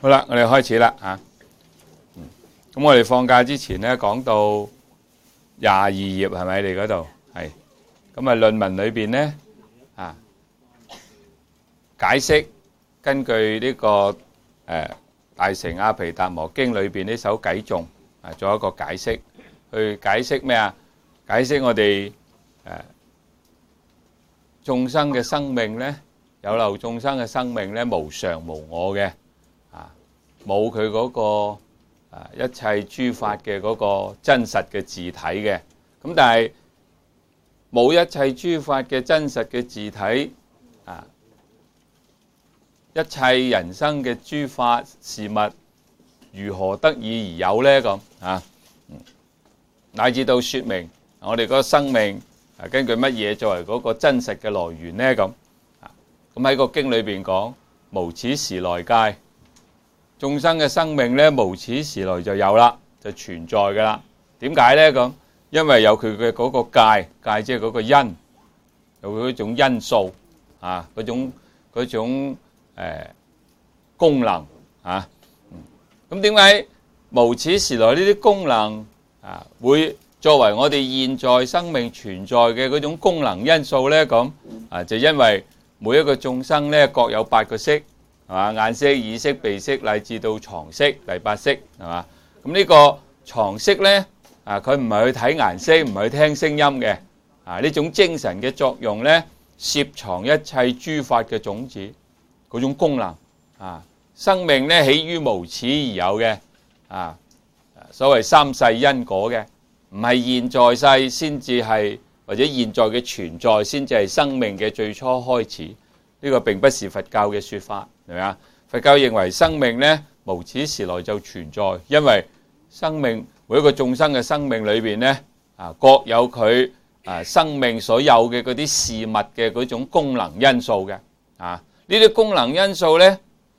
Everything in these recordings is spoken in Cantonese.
好啦，我哋開始啦嚇。咁我哋放假之前咧講到22頁係咪？你嗰度係。咁啊論文裏邊咧解釋根據呢個大乘阿毗達摩經裏邊呢首偈頌做一個解釋，去解釋咩啊？解釋我哋眾生嘅生命咧，有漏眾生嘅生命咧無常無我嘅，冇佢嗰個一切諸法嘅嗰個真實嘅自體嘅。咁但係冇一切諸法嘅真實嘅自體一切人生嘅諸法事物如何得以而有呢？咁乃至到說明我哋嗰個生命根據乜嘢作為嗰個真實嘅來源呢？咁喺個經裏邊講無始時來界，眾生嘅生命咧無始時來就有啦，就存在噶啦。點解呢？咁因為有佢嘅嗰個界即係嗰個因，有佢嗰種因素嗰種功能咁點解無始時來呢啲功能會作為我哋現在生命存在嘅嗰種功能因素呢？咁就因為每一個眾生咧各有8個識，係嘛？眼識、耳識、鼻識，乃至到藏識第8識，係嘛？咁呢個藏識咧佢唔係去睇顏色，唔係去聽聲音嘅呢種精神嘅作用咧，攝藏一切諸法嘅種子嗰種功能生命咧起於無始而有嘅所謂三世因果嘅，唔係現在世先至係，或者現在嘅存在先至係生命嘅最初開始。呢個並不是佛教嘅說法，係咪啊？佛教認為生命咧無始時來就存在，因為生命每一個眾生嘅生命裏邊咧各有佢生命所有嘅嗰啲事物嘅嗰種功能因素嘅呢啲功能因素咧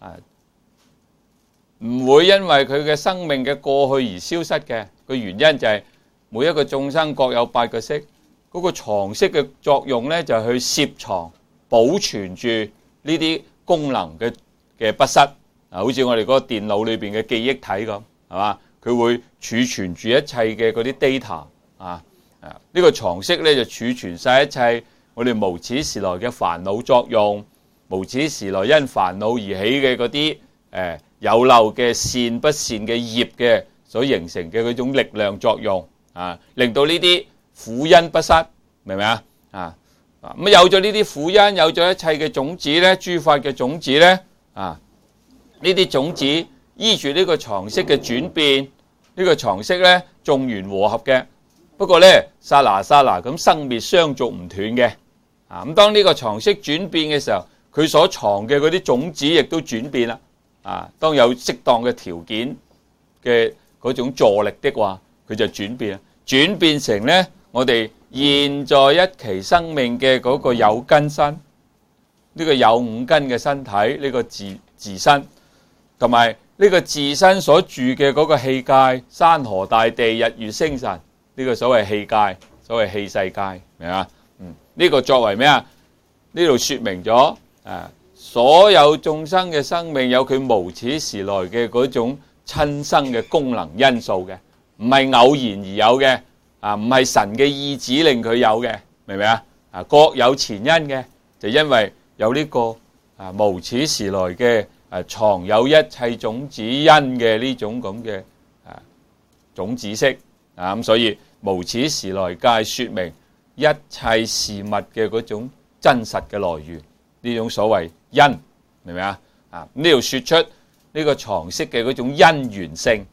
唔會因為佢嘅生命嘅過去而消失嘅。個原因就係每一個眾生各有8個識，嗰個藏識嘅作用咧就係去攝藏保存住呢啲功能嘅不失好似我哋嗰個電腦裏邊嘅記憶體咁，係嘛？佢會儲存住一切嘅嗰啲 data 呢個藏識咧就儲存晒一切我哋無始時來嘅煩惱作用，無始時來因煩惱而起嘅嗰啲有漏嘅善不善嘅業嘅所形成嘅嗰種力量作用令到呢啲苦因不失，明唔明啊？咁有咗呢啲苦因，有咗一切嘅種子咧，諸法嘅種子咧呢啲種子依住呢個藏識嘅轉變，呢個藏識咧眾緣和合嘅，不過咧剎那剎那咁生滅相續唔斷嘅咁當呢個藏識轉變嘅時候，佢所藏嘅嗰啲種子亦都轉變啦當有適當嘅條件嘅嗰種助力的話，佢就轉變啦，轉變成咧我哋現在一期生命嘅嗰個有根身，呢個有5根嘅身體，呢個自身，同埋呢個自身所住嘅嗰個器界，山河大地、日月星辰，呢個所謂器界，所謂器世界，明嘛？呢個作為咩啊？呢度說明咗所有眾生嘅生命有佢無始時來嘅嗰種親生嘅功能因素嘅，唔係偶然而有嘅唔係神嘅意志令佢有嘅，明唔明啊？各有前因嘅，就因為有呢個無始時來嘅藏有一切種子因嘅呢種咁嘅種子識咁所以無始時來界說明一切事物嘅嗰種真實嘅來源，呢種所謂因，明唔明啊？呢度說出呢個藏識嘅嗰種因緣性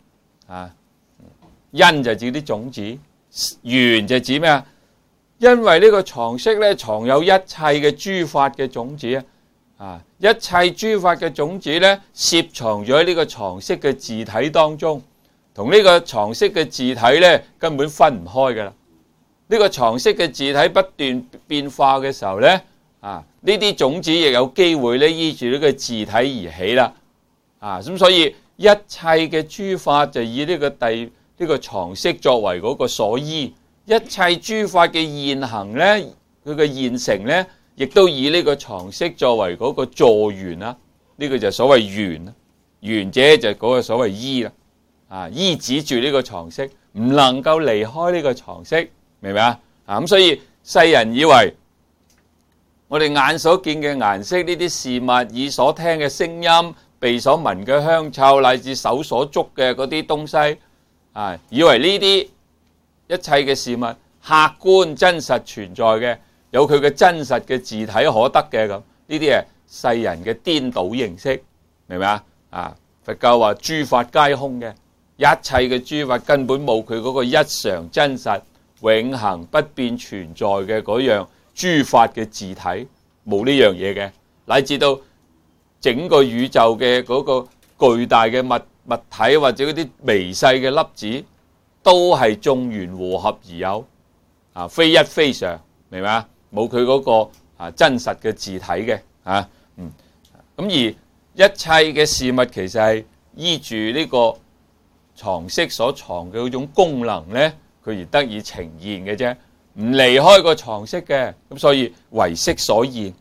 因就指啲種子，緣就指咩啊？因為呢個藏識咧藏有一切嘅諸法嘅種子一切諸法嘅種子咧攝藏咗喺呢個藏識嘅自體當中，同呢個藏識嘅自體咧根本分唔開噶啦。呢個藏識嘅自體不斷變化嘅時候咧呢啲種子亦有機會咧依住呢個自體而起啦咁所以一切嘅諸法就以呢個藏識作為嗰個所依，一切諸法嘅現行咧，佢嘅現成咧，亦都以呢個藏識作為嗰個助緣啦。呢個就所謂緣緣者就嗰個所謂依啦，依止住呢個常識，唔能夠離開呢個常識，明唔明啊？咁所以世人以為我哋眼所見嘅顏色呢啲事物，耳所聽嘅聲音，鼻所聞嘅香臭，乃至手所觸嘅嗰啲東西，以為呢啲一切嘅事物客觀真實存在嘅，有佢嘅真實嘅自體可得嘅咁，呢啲係世人嘅顛倒認識，明唔明啊？佛教話諸法皆空嘅，一切嘅諸法根本冇佢嗰個一常真實、永恆不變存在嘅嗰樣諸法嘅自體，冇呢樣嘢嘅，乃至到整個宇宙嘅嗰個巨大嘅物體或者嗰啲微細嘅粒子，都係眾緣和合而有，非一非常，明唔明啊？冇佢嗰個真實嘅自體嘅，咁而一切嘅事物其實係依住呢個常識所藏嘅嗰種功能咧，佢而得以呈現嘅啫，唔離開個常識嘅，咁所以唯識所現。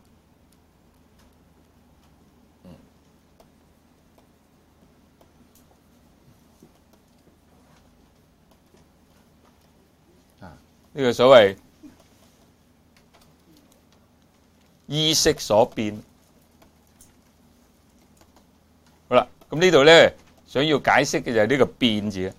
呢個所謂依識所變。好啦，咁呢度咧想要解釋嘅就係呢個變字，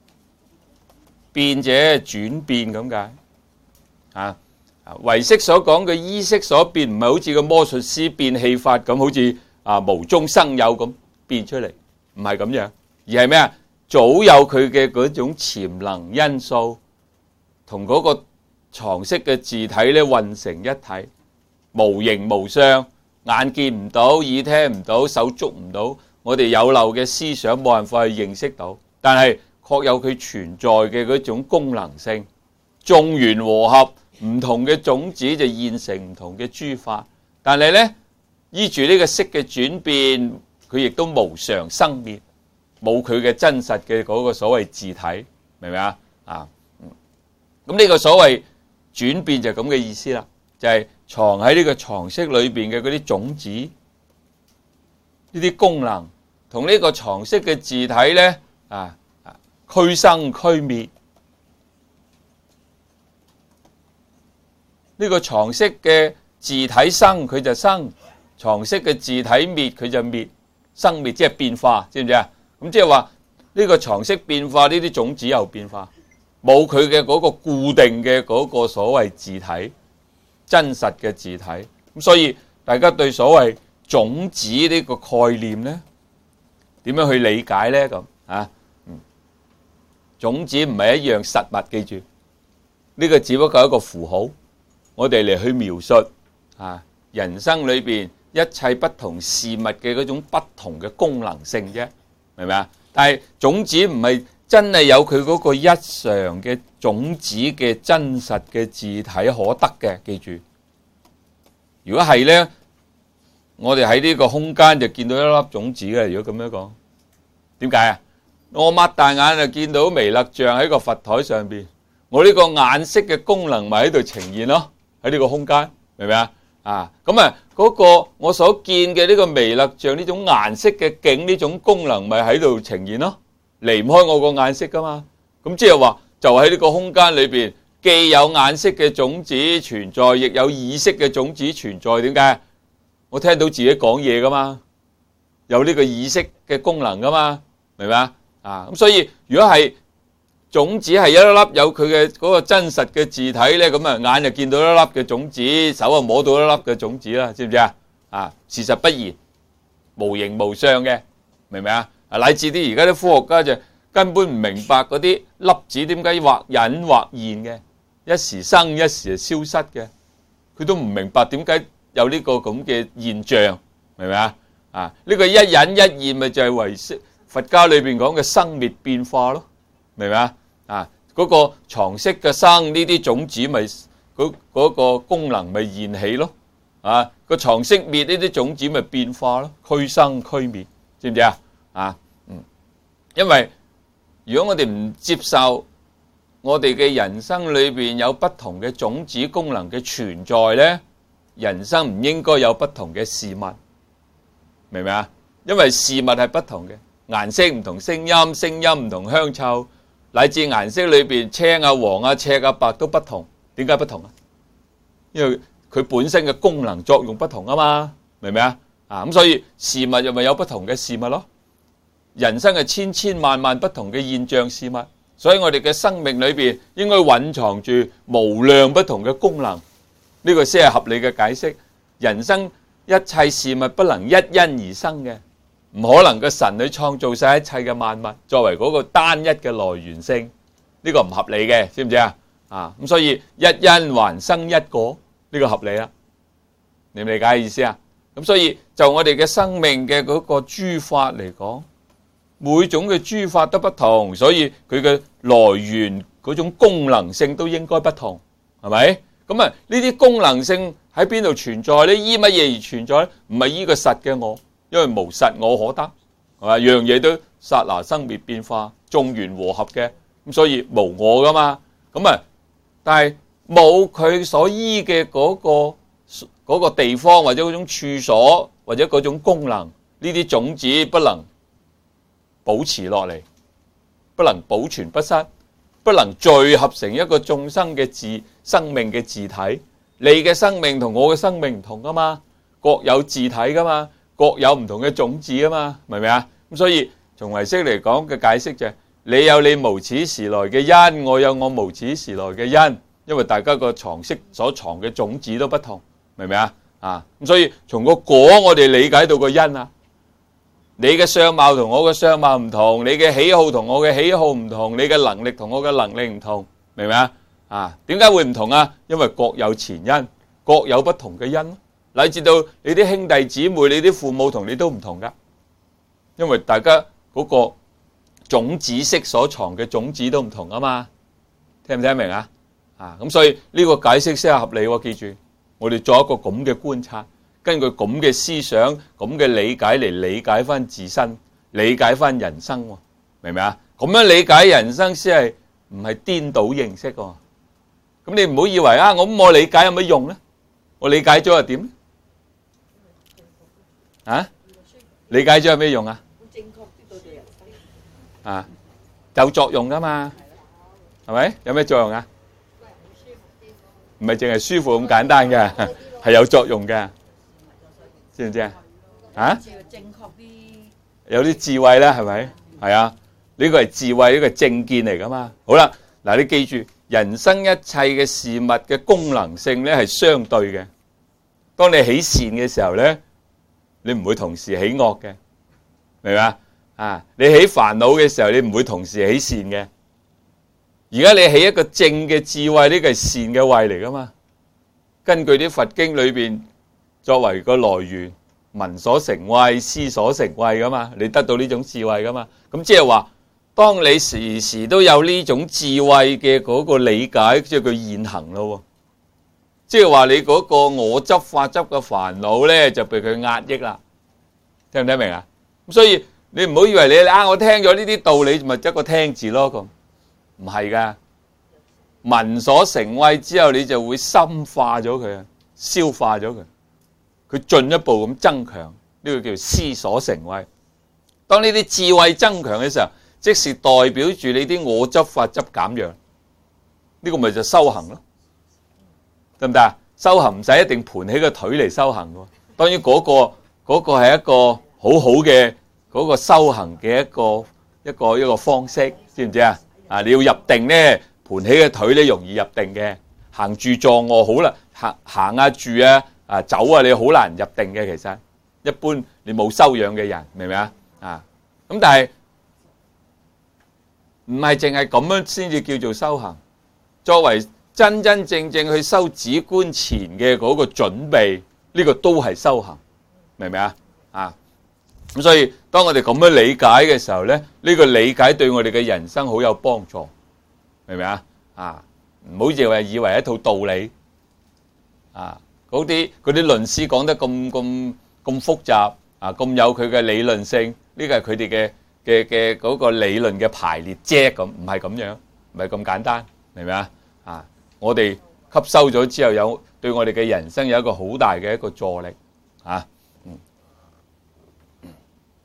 變者轉變咁解。唯識所講嘅依識所變，唔係好似個魔術師變戲法咁，好似無中生有咁變出嚟，唔係咁樣，而係咩啊？早有佢嘅嗰種潛能因素，同嗰個常識嘅自體咧混成一體，無形無相，眼見唔到，耳聽唔到，手觸唔到，我哋有漏嘅思想冇辦法去認識到，但係確有佢存在嘅嗰種功能性。眾緣和合，唔同嘅種子就現成唔同嘅諸法，但係呢，依住呢個識嘅轉變，佢亦都無常生滅，冇佢嘅真實嘅嗰個所謂自體，明唔明啊？咁呢個所謂轉變就咁嘅意思啦，就係藏喺呢個常識裏邊嘅嗰啲種子，呢啲功能同呢個常識嘅自體呢，俱生俱滅。呢個常識嘅自體生佢就生，常識嘅自體滅佢就滅，生滅即係變化，知唔知啊？咁即係話呢個常識變化，呢啲種子又變化。冇佢嘅嗰個固定嘅嗰個所謂自體，真實嘅自體，咁所以大家對所謂種子呢個概念呢，點樣去理解呢？咁種子唔係一樣實物，記住呢個只不過係一個符號，我哋嚟去描述人生裏邊一切不同事物嘅嗰種不同嘅功能性啫，明唔明啊？但係種子唔係真係有佢嗰個一常嘅種子嘅真實嘅自體可得嘅，記住。如果係呢，我哋喺呢個空間就見到一粒種子嘅。如果咁樣講，點解啊？我擘大眼就見到彌勒像喺個佛台上邊，我呢個眼識嘅功能咪喺度呈現咯，喺呢個空間，明唔明啊？咁嗰個我所見嘅呢個彌勒像呢種顏色嘅境呢種功能咪喺度呈現咯。離唔開我個眼識噶嘛，咁即係話就喺呢個空間裏邊，既有眼識嘅種子存在，亦有意識嘅種子存在。點解？我聽到自己講嘢噶嘛，有呢個意識嘅功能噶嘛，明唔明啊？咁所以如果係種子係一粒粒有佢嘅嗰個真實嘅自體咧，咁眼就見到一粒嘅種子，手就摸到一粒嘅種子啦，知唔知啊？事實不然，無形無相嘅，明唔明啊？乃至啲而家啲科學家就根本唔明白嗰啲粒子點解或隱或現嘅，一時生一時消失嘅，佢都唔明白點解有呢個咁嘅現象，明唔明啊？呢個一隱一現咪就係唯識佛教裏邊講嘅生滅變化咯，明唔明啊？嗰個常識嘅生呢啲種子咪嗰個功能咪現起咯，個常識滅呢啲種子咪變化咯，俱生俱滅，知唔知啊？因為如果我哋唔接受我哋嘅人生裏邊有不同嘅種子功能嘅存在呢，人生唔應該有不同嘅事物，明唔明啊？ 因為事物係不同嘅，顏色唔同，聲音唔同，香臭，乃至顏色裏邊青啊、黃啊、赤啊、白都不同。點解不同啊？因為佢本身嘅功能作用不同啊嘛，明唔明啊？咁所以事物又咪有不同嘅事物咯。人生係千千萬萬不同嘅現象事物，所以我哋嘅生命裏邊應該蘊藏住無量不同嘅功能，呢個先係合理嘅解釋。人生一切事物不能一因而生嘅，唔可能個神去創造晒一切嘅萬物作為嗰個單一嘅來源性，呢個唔合理嘅，知唔知啊？咁所以一因還生一果，呢個合理啦，你理解意思啊？咁所以就我哋嘅生命嘅嗰個諸法嚟講，每種嘅諸法都不同，所以佢嘅來源嗰種功能性都應該不同，係咪？咁啊，呢啲功能性喺邊度存在呢？依乜嘢而存在呢？唔係依個實嘅我，因為無實我可得，係嘛？樣嘢都剎那生滅變化，眾緣和合嘅，咁所以無我噶嘛。咁啊，但係冇佢所依嘅嗰個地方或者嗰種處所或者嗰種功能，呢啲種子不能保持落嚟，不能保存不失，不能聚合成一個眾生嘅生命嘅自體。你嘅生命同我嘅生命唔同噶嘛，各有自體噶嘛，各有唔同嘅種子啊嘛，明唔明啊？咁所以從唯識嚟講嘅解釋就係，你有你無始時來嘅因，我有我無始時來嘅因，因為大家個藏識所藏嘅種子都不同，明唔明啊？咁所以從個果我哋理解到個因啊。你嘅相貌同我嘅相貌唔同，你嘅喜好同我嘅喜好唔同，你嘅能力同我嘅能力唔同，明唔明啊？點解會唔同啊？因為各有前因，各有不同嘅因，乃至到你啲兄弟姊妹、你啲父母同你都唔同噶，因為大家嗰個種子識所藏嘅種子都唔同啊嘛，聽唔聽得明啊？咁所以呢個解釋先係合理喎，記住，我哋做一個咁嘅觀察。根據咁嘅思想、咁嘅理解嚟理解翻自身、理解翻人生，明唔明啊？咁樣理解人生先係唔係顛倒認識喎？咁你唔好以為我理解有乜用咧？我理解咗又點咧？理解咗有咩用啊？正確知道對人生有作用噶嘛？係咪？有咩作用啊？唔係淨係舒服咁簡單嘅，係有作用嘅。知唔知啊？有啲智慧啦，係咪？係啊，呢個係智慧，呢個係正見嚟噶嘛。好啦，嗱，你記住，人生一切嘅事物嘅功能性咧係相對嘅。當你起善嘅時候咧，你唔會同時起惡嘅，明唔明啊？你起煩惱嘅時候，你唔會同時起善嘅。而家你起一個正嘅智慧，呢個係善嘅慧嚟噶嘛？根據啲佛經裏邊。作為個來源，聞所成慧，思所成慧噶嘛，你得到呢種智慧噶嘛。咁即係話，當你時時都有呢種智慧嘅嗰個理解，即係佢現行咯。即係話你嗰個我執法執嘅煩惱咧，就被佢壓抑啦。聽唔聽明啊？咁所以你唔好以為你我聽咗呢啲道理，咪一個聽字咯，咁唔係噶。聞所成慧之後，你就會深化咗佢，消化咗佢。佢進一步咁增強，呢個叫思所成慧。當呢啲智慧增強嘅時候，即是代表住你啲我執法執減弱，呢個咪就修行咯，得唔得啊？修行唔使一定盤起個腿嚟修行嘅，當然嗰個係一個好好嘅嗰個修行嘅一個方式，知唔知啊？你要入定咧，盤起個腿咧容易入定嘅，行住坐臥好啦，行啊住啊。走你好難入定嘅，其實一般你冇修養嘅人，明唔明啊？咁但係唔係淨係咁樣先至叫做修行。作為真真正正去修止觀前嘅嗰個準備，呢個都係修行，明唔明啊？咁所以當我哋咁樣理解嘅時候咧，呢個理解對我哋嘅人生好有幫助，明唔明啊？唔好以為係一套道理嗰啲論師講得咁複雜咁有佢嘅理論性，呢個係佢哋嘅嗰個理論嘅排列啫，咁唔係咁樣，唔係咁簡單，明唔明啊？我哋吸收咗之後，對我哋嘅人生有一個好大嘅一個助力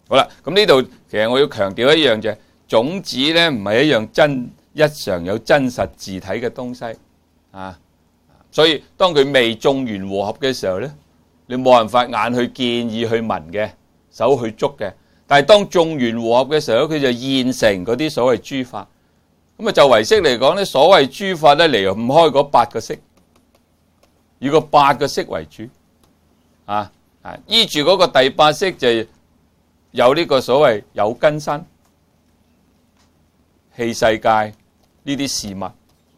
好啦，咁呢度其實我要強調一樣就係種子咧，唔係一樣一常有真實自體嘅東西啊。所以當佢未種完和合嘅時候咧，你冇辦法眼去見、耳去聞嘅、手去捉嘅。但係當種完和合嘅時候，佢就現成嗰啲所謂諸法。咁啊，就唯識嚟講咧，所謂諸法咧離唔開嗰8個識，以個8個識為主啊。依住嗰個第8識就有呢個所謂有根身、器世界呢啲事物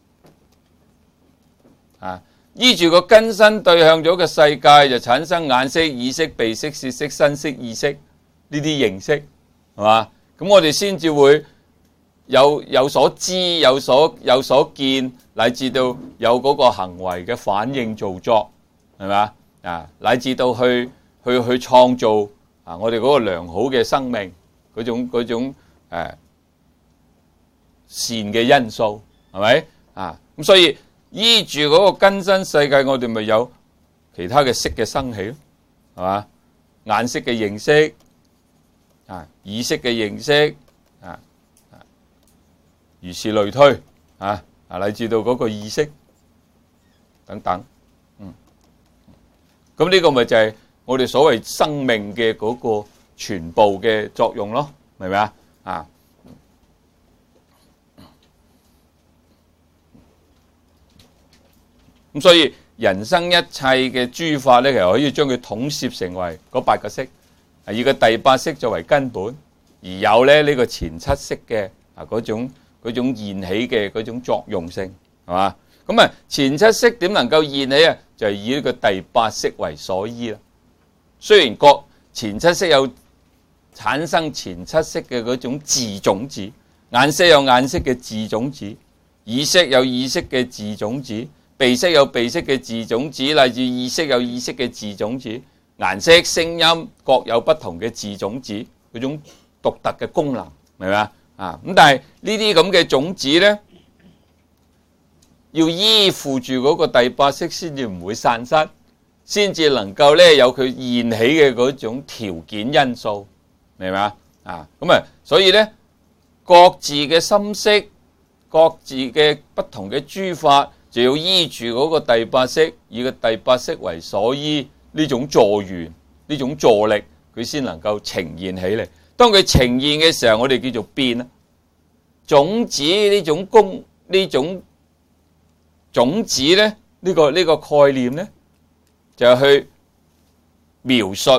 啊。依住個根身對向咗個世界，就產生眼識、耳識、鼻識、舌識、身識、意識呢啲形式，係嘛？咁我哋先至會有所知、有所見，乃至到有嗰個行為嘅反應造作，係嘛？啊，乃至到去創造啊，我哋嗰個良好嘅生命嗰種善嘅因素，係咪啊？咁所以依住嗰個根身世界，我哋咪有其他嘅識嘅生起咯，係嘛？眼識嘅認識啊，耳識嘅認識啊，如是類推啊，乃至到嗰個意識等等，咁呢個咪就係我哋所謂生命嘅嗰個全部嘅作用咯，明唔明啊？啊，咁所以人生一切嘅諸法咧，其實可以將佢統攝成為嗰8個識，以個第8識作為根本，而有咧呢個前7識嘅嗰種現起嘅嗰種作用性，係嘛？咁啊，前7識點能夠現起啊？就係以呢個第8識為所依啦。雖然各前7識有產生前7識嘅嗰種自種子，眼識有眼識嘅自種子，耳識有耳識嘅自種子，鼻識有鼻識嘅自種子，乃至意識有意識嘅自種子，顏色、聲音各有不同嘅自種子，嗰種獨特嘅功能，明唔明啊？咁但係呢啲咁嘅種子咧，要依附住嗰個第8識先至唔會散失，先至能夠咧有佢現起嘅嗰種條件因素，明唔明啊？咁啊，所以咧各自嘅心識，各自嘅不同嘅諸法，就要依住嗰個第8識，以個第8識為所依，呢種助緣，呢種助力，佢先能夠呈現起嚟。當佢呈現嘅時候，我哋叫做變啦。種子呢種種子咧，呢個概念咧，就係去描述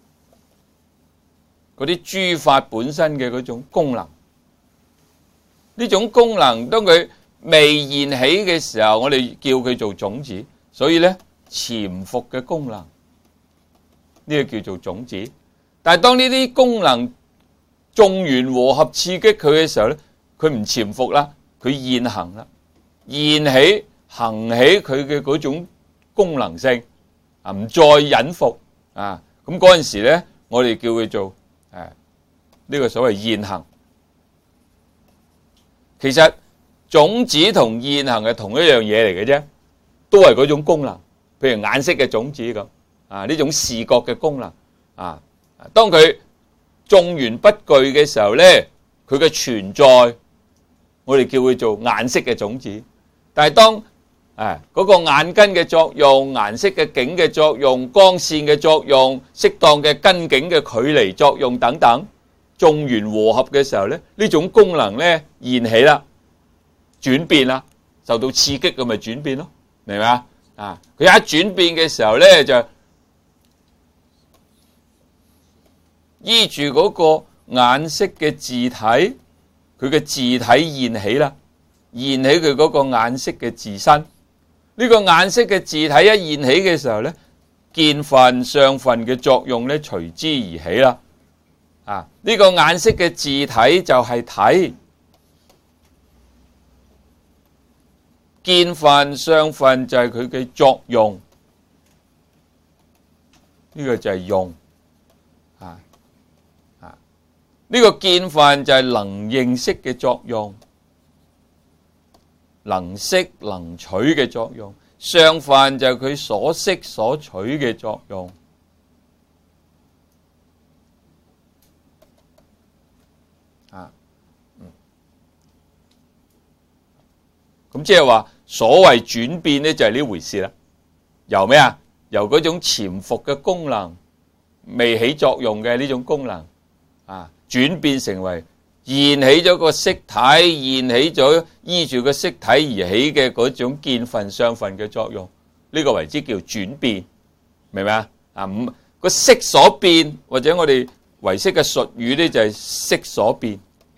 嗰啲諸法本身嘅嗰種功能。呢種功能當佢未現起嘅時候，我哋叫佢做種子。所以咧，潛伏嘅功能呢個叫做種子。但係當呢啲功能種完和合刺激佢嘅時候咧，佢唔潛伏啦，佢現行啦，現起行起佢嘅嗰種功能性啊，唔再隱伏啊。咁嗰陣時咧，我哋叫佢做呢個所謂現行。其實種子同現行係同一樣嘢嚟嘅啫，都係嗰種功能。譬如眼識嘅種子咁啊，呢種視覺嘅功能啊，當佢種完不具嘅時候咧，佢嘅存在，我哋叫佢做眼識嘅種子。但係當嗰個眼根嘅作用、顏色嘅境嘅作用、光線嘅作用、適當嘅根境嘅距離作用等等，種完和合嘅時候咧，呢種功能咧現起啦，轉變啦，受到刺激咁咪轉變咯，明唔明啊？佢一轉變嘅時候咧，就依住嗰個眼識嘅自體，佢嘅自體現起啦，現起佢嗰個眼識嘅自身。呢個眼識嘅自體一現起嘅時候咧，見分、相分嘅作用咧隨之而起啦。呢個眼識嘅自體就係體，見分、相分就係佢嘅作用，呢個就係用。呢個見分就係能認識嘅作用，能識能取嘅作用，相分就係佢所識所取嘅作用。 咁即係話所謂轉變咧就係呢回事啦。由咩啊？由嗰種潛伏嘅功能未起作用嘅呢種功能轉變成為現起咗個色體，現起咗依住個色體而起嘅嗰種見分相分嘅作用，呢個為之叫轉變，明唔明啊？個色所變，或者我哋唯識嘅術語咧就係色所變。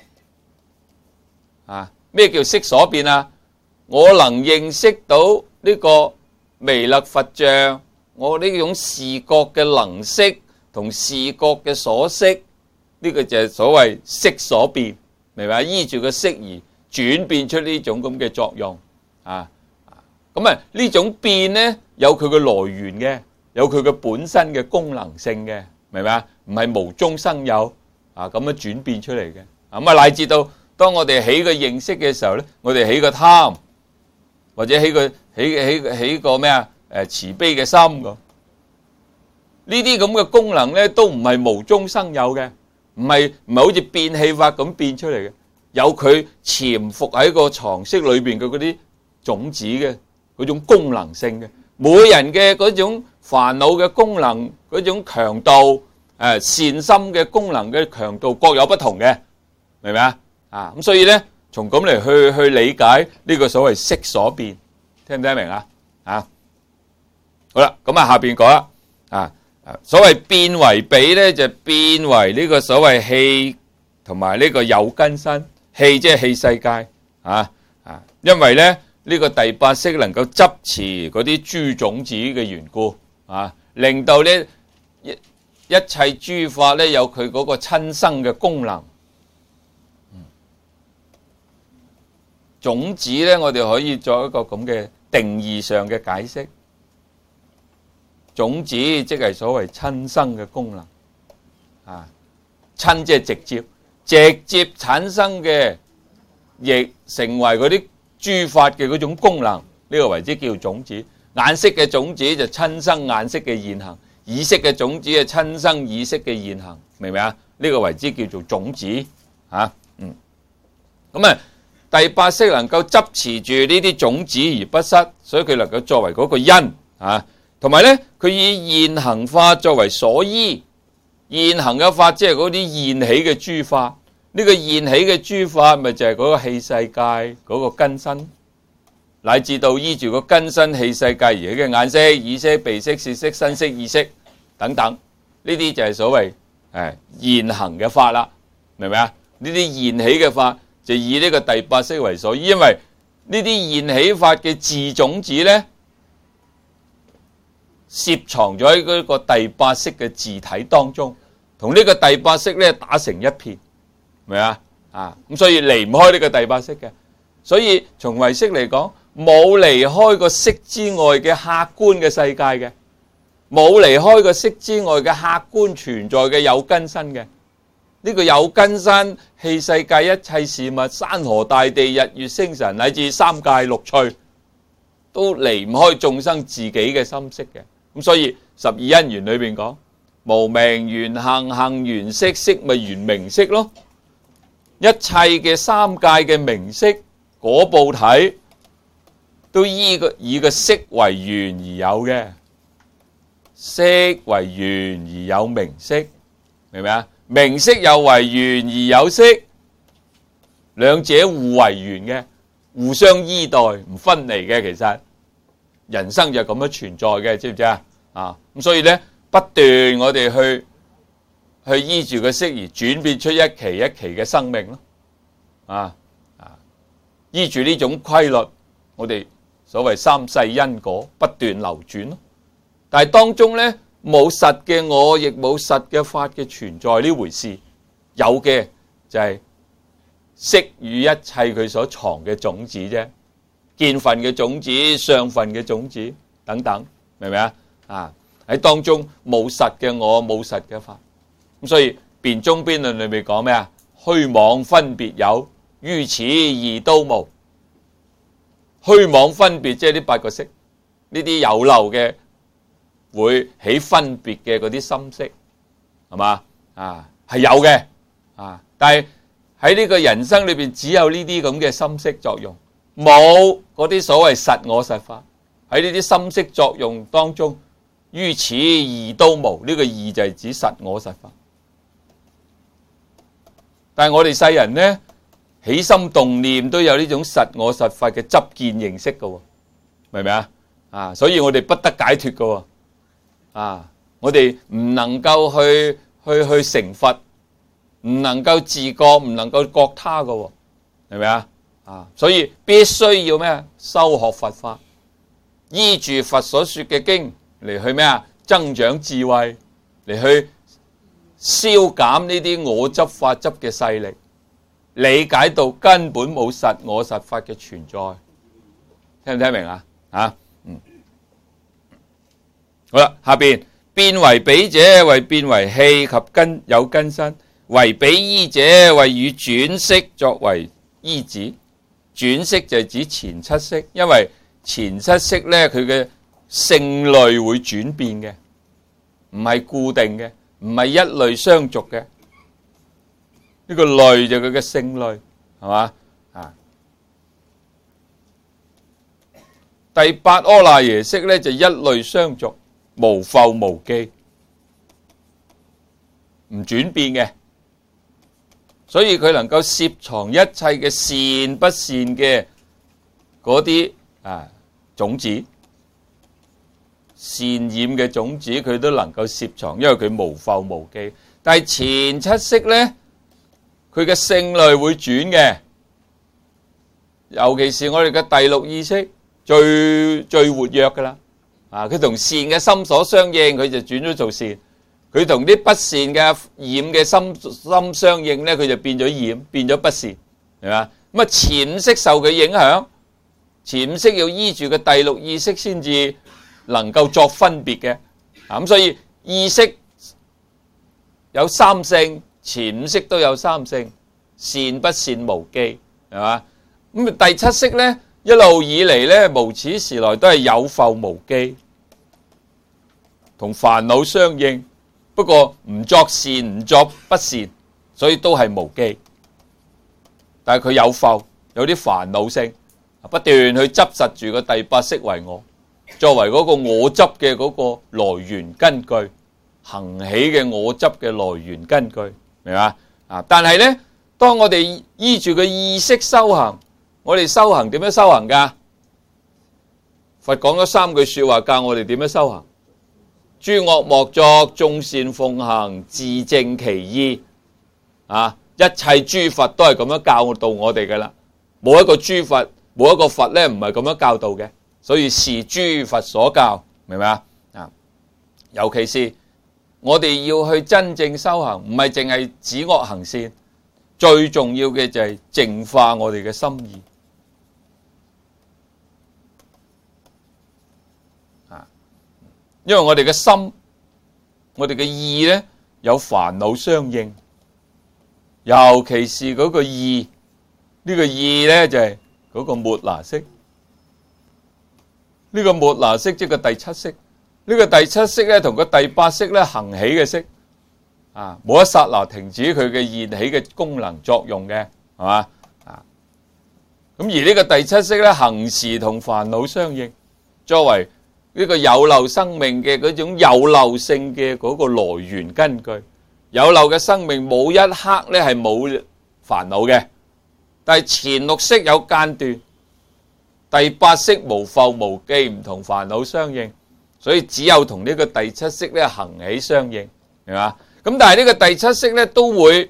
咩叫色所變啊？我能認識到呢個彌勒佛像，我呢種視覺嘅能識同視覺嘅所識，呢個就係所謂色所變，明白？依住個色而轉變出呢種咁嘅作用咁呢種變呢，有佢嘅來源嘅，有佢嘅本身嘅功能性嘅，明白？唔係無中生有咁樣轉變出嚟嘅。乃至到當我哋起個認識嘅時候咧，我哋起個貪，或者起個咩慈悲嘅心咁，呢啲咁嘅功能咧都唔係無中生有嘅，唔係好似變戲法咁變出嚟嘅，有佢潛伏喺個藏識裏邊嘅嗰啲種子嘅嗰種功能性嘅。每人嘅嗰種煩惱嘅功能嗰種強度，善心嘅功能嘅強度各有不同嘅，明唔明啊？咁所以咧，從咁嚟去理解呢個所謂色所變，聽唔聽得明啊？好啦，咁下邊講啦，所謂變為比咧，就變為呢個所謂氣同埋呢個有根身，氣即係氣世界因為咧呢個第八識能夠執持嗰啲諸種子嘅緣故令到呢一切諸法咧有佢嗰個親生嘅功能。種子咧，我哋可以作一個咁嘅定義上嘅解釋。種子即係所謂親生嘅功能，親即係直接產生嘅，亦成為嗰啲諸法嘅嗰種功能，呢個為之叫種子。眼識嘅種子就親生眼識嘅現行，耳識嘅種子係親生耳識嘅現行，明唔明啊？呢個為之叫做種子第八識能夠執持住呢啲種子而不失，所以佢能夠作為嗰個因同埋咧，佢以現行法作為所依。現行嘅法即係嗰啲現起嘅諸法，呢個現起嘅諸法咪就係嗰個氣世界嗰個根身，乃至到依住個根身氣世界而起嘅眼識、耳識、鼻識、舌識、身識、意識等等，呢啲就係所謂現行嘅法啦，明唔明啊？呢啲現起嘅法就以呢個第八識為所依，因為呢啲現起法嘅自種子咧，攝藏咗喺嗰個第八識嘅自體當中，同呢個第八識咧打成一片，明啊？咁所以離唔開呢個第八識嘅，所以從唯識嚟講，冇離開個識之外嘅客觀嘅世界嘅，冇離開個識之外嘅客觀存在嘅有根身嘅。呢個有根身氣世界一切事物，山河大地、日月星辰，乃至三界六趣，都離唔開眾生自己嘅心識嘅。咁所以十二因緣裏邊講，無明緣行，行緣識，識咪緣名色咯。一切嘅三界嘅名色果報體，都以個色為緣而有嘅，色為緣而有名色，明唔明啊？名色又為緣而有色，兩者互為緣嘅，互相依代，唔分離嘅。其實人生就咁樣存在嘅，知唔知啊？咁所以咧，不斷我哋去依住個色而轉變出一期一期嘅生命咯。依住呢種規律，我哋所謂三世因果不斷流轉咯。但係當中咧，冇實嘅我，亦冇實嘅法嘅存在呢回事，有嘅就係色與一切佢所藏嘅種子啫，見分嘅種子、相分嘅種子等等，明唔明啊？喺當中冇實嘅我，冇實嘅法，咁所以辯中邊論裏面講咩啊？虛妄分別有，於此二都無。虛妄分別即係呢八個識，呢啲有漏嘅。會起分別嘅嗰啲心識，係嘛？係有嘅，但係喺呢個人生裏邊只有呢啲咁嘅心識作用，冇嗰啲所謂實我實法。喺呢啲心識作用當中，於此二都無。呢個二就係指實我實法。但係我哋世人呢，起心動念都有呢種實我實法嘅執見認識嘅，明唔明啊？啊，所以我哋不得解脫嘅。啊，我哋唔能夠去成佛，唔能夠自覺，唔能夠覺他嘅，係咪啊？啊，所以必須要咩？修學佛法，依住佛所說嘅經嚟去咩啊？增長智慧，嚟去消減呢啲我執法執嘅勢力，理解到根本冇實我實法嘅存在，聽唔聽明啊？啊，好啦，下邊變為比者，為變為器及根有根身；為比依者，為與轉識作為依止。轉識就係指前七識，因為前七識咧，佢嘅性類會轉變嘅，唔係固定嘅，唔係一類相續嘅。呢個類就佢嘅性類，係嘛？啊，第八阿賴耶識咧就一類相續，無復無記，唔轉變嘅，所以佢能夠攝藏一切嘅善不善嘅嗰啲種子，善染嘅種子佢都能夠攝藏，因為佢無復無記。但係前七識咧，佢嘅性類會轉嘅，尤其是我哋嘅第六意識最活躍噶啦。啊，佢同善嘅心所相應，佢就轉咗做善；佢同啲不善嘅染嘅心相應咧，佢就變咗染，變咗不善，係嘛？咁啊，前五識受佢影響，前五識要依住個第六意識先至能夠作分別嘅。咁所以意識有三性，前五識都有三性，善不善無記，係嘛？咁第七識咧，一路以嚟咧，無始時來都係有復無記，同煩惱相應，不過唔作善唔作不善，所以都係無記。但係佢有復，有啲煩惱性，不斷去執實住個第八識為我，作為嗰個我執嘅嗰個來源根據，行起嘅我執嘅來源根據，明嘛？啊！但係呢，當我哋依住個意識修行，我哋修行點樣修行㗎？佛講咗三句說話教我哋點樣修行：諸惡莫作，眾善奉行，自淨其意。啊！一切諸佛都係咁樣教導我哋㗎喇，冇一個諸佛，冇一個佛咧唔係咁樣教導嘅，所以是諸佛所教，明唔明啊？啊！尤其是我哋要去真正修行，唔係淨係止惡行善，最重要嘅就係淨化我哋嘅心意。因為我哋嘅心，我哋嘅意咧有煩惱相應，尤其是嗰個意，呢個意咧就係嗰個末那識。呢個末那識即係個第七識，呢個第七識咧同個第八識咧行起嘅識，冇一剎那停止佢嘅現起嘅功能作用嘅，係嘛？咁而呢個第七識咧行時同煩惱相應，作為呢個有漏生命嘅嗰種有漏性嘅嗰個來源根據，有漏嘅生命冇一刻咧係冇煩惱嘅，但係前六識有間斷，第八識無復無記，唔同煩惱相應，所以只有同呢個第七識咧行起相應，係嘛？咁但係呢個第七識咧都會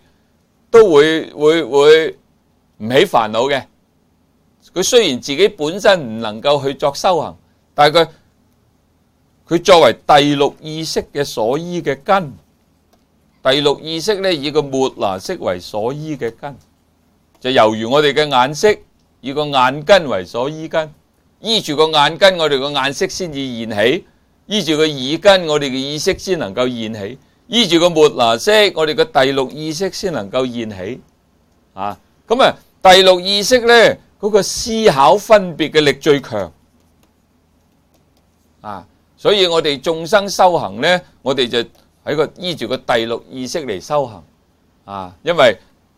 唔起煩惱嘅。佢雖然自己本身唔能夠去作修行，但係佢作為第六意識嘅所依嘅根，第六意識咧以個末那識為所依嘅根，就猶如我哋嘅眼識以個眼根為所依根，依住個眼根，我哋個眼識先至現起；依住個耳根，我哋嘅意識先能夠現起；依住個末那識，我哋嘅第六意識先能夠現起。咁第六意識咧嗰個思考分別嘅力最強。所以我哋眾生修行呢，我哋就喺依住個第六意識嚟修行，因為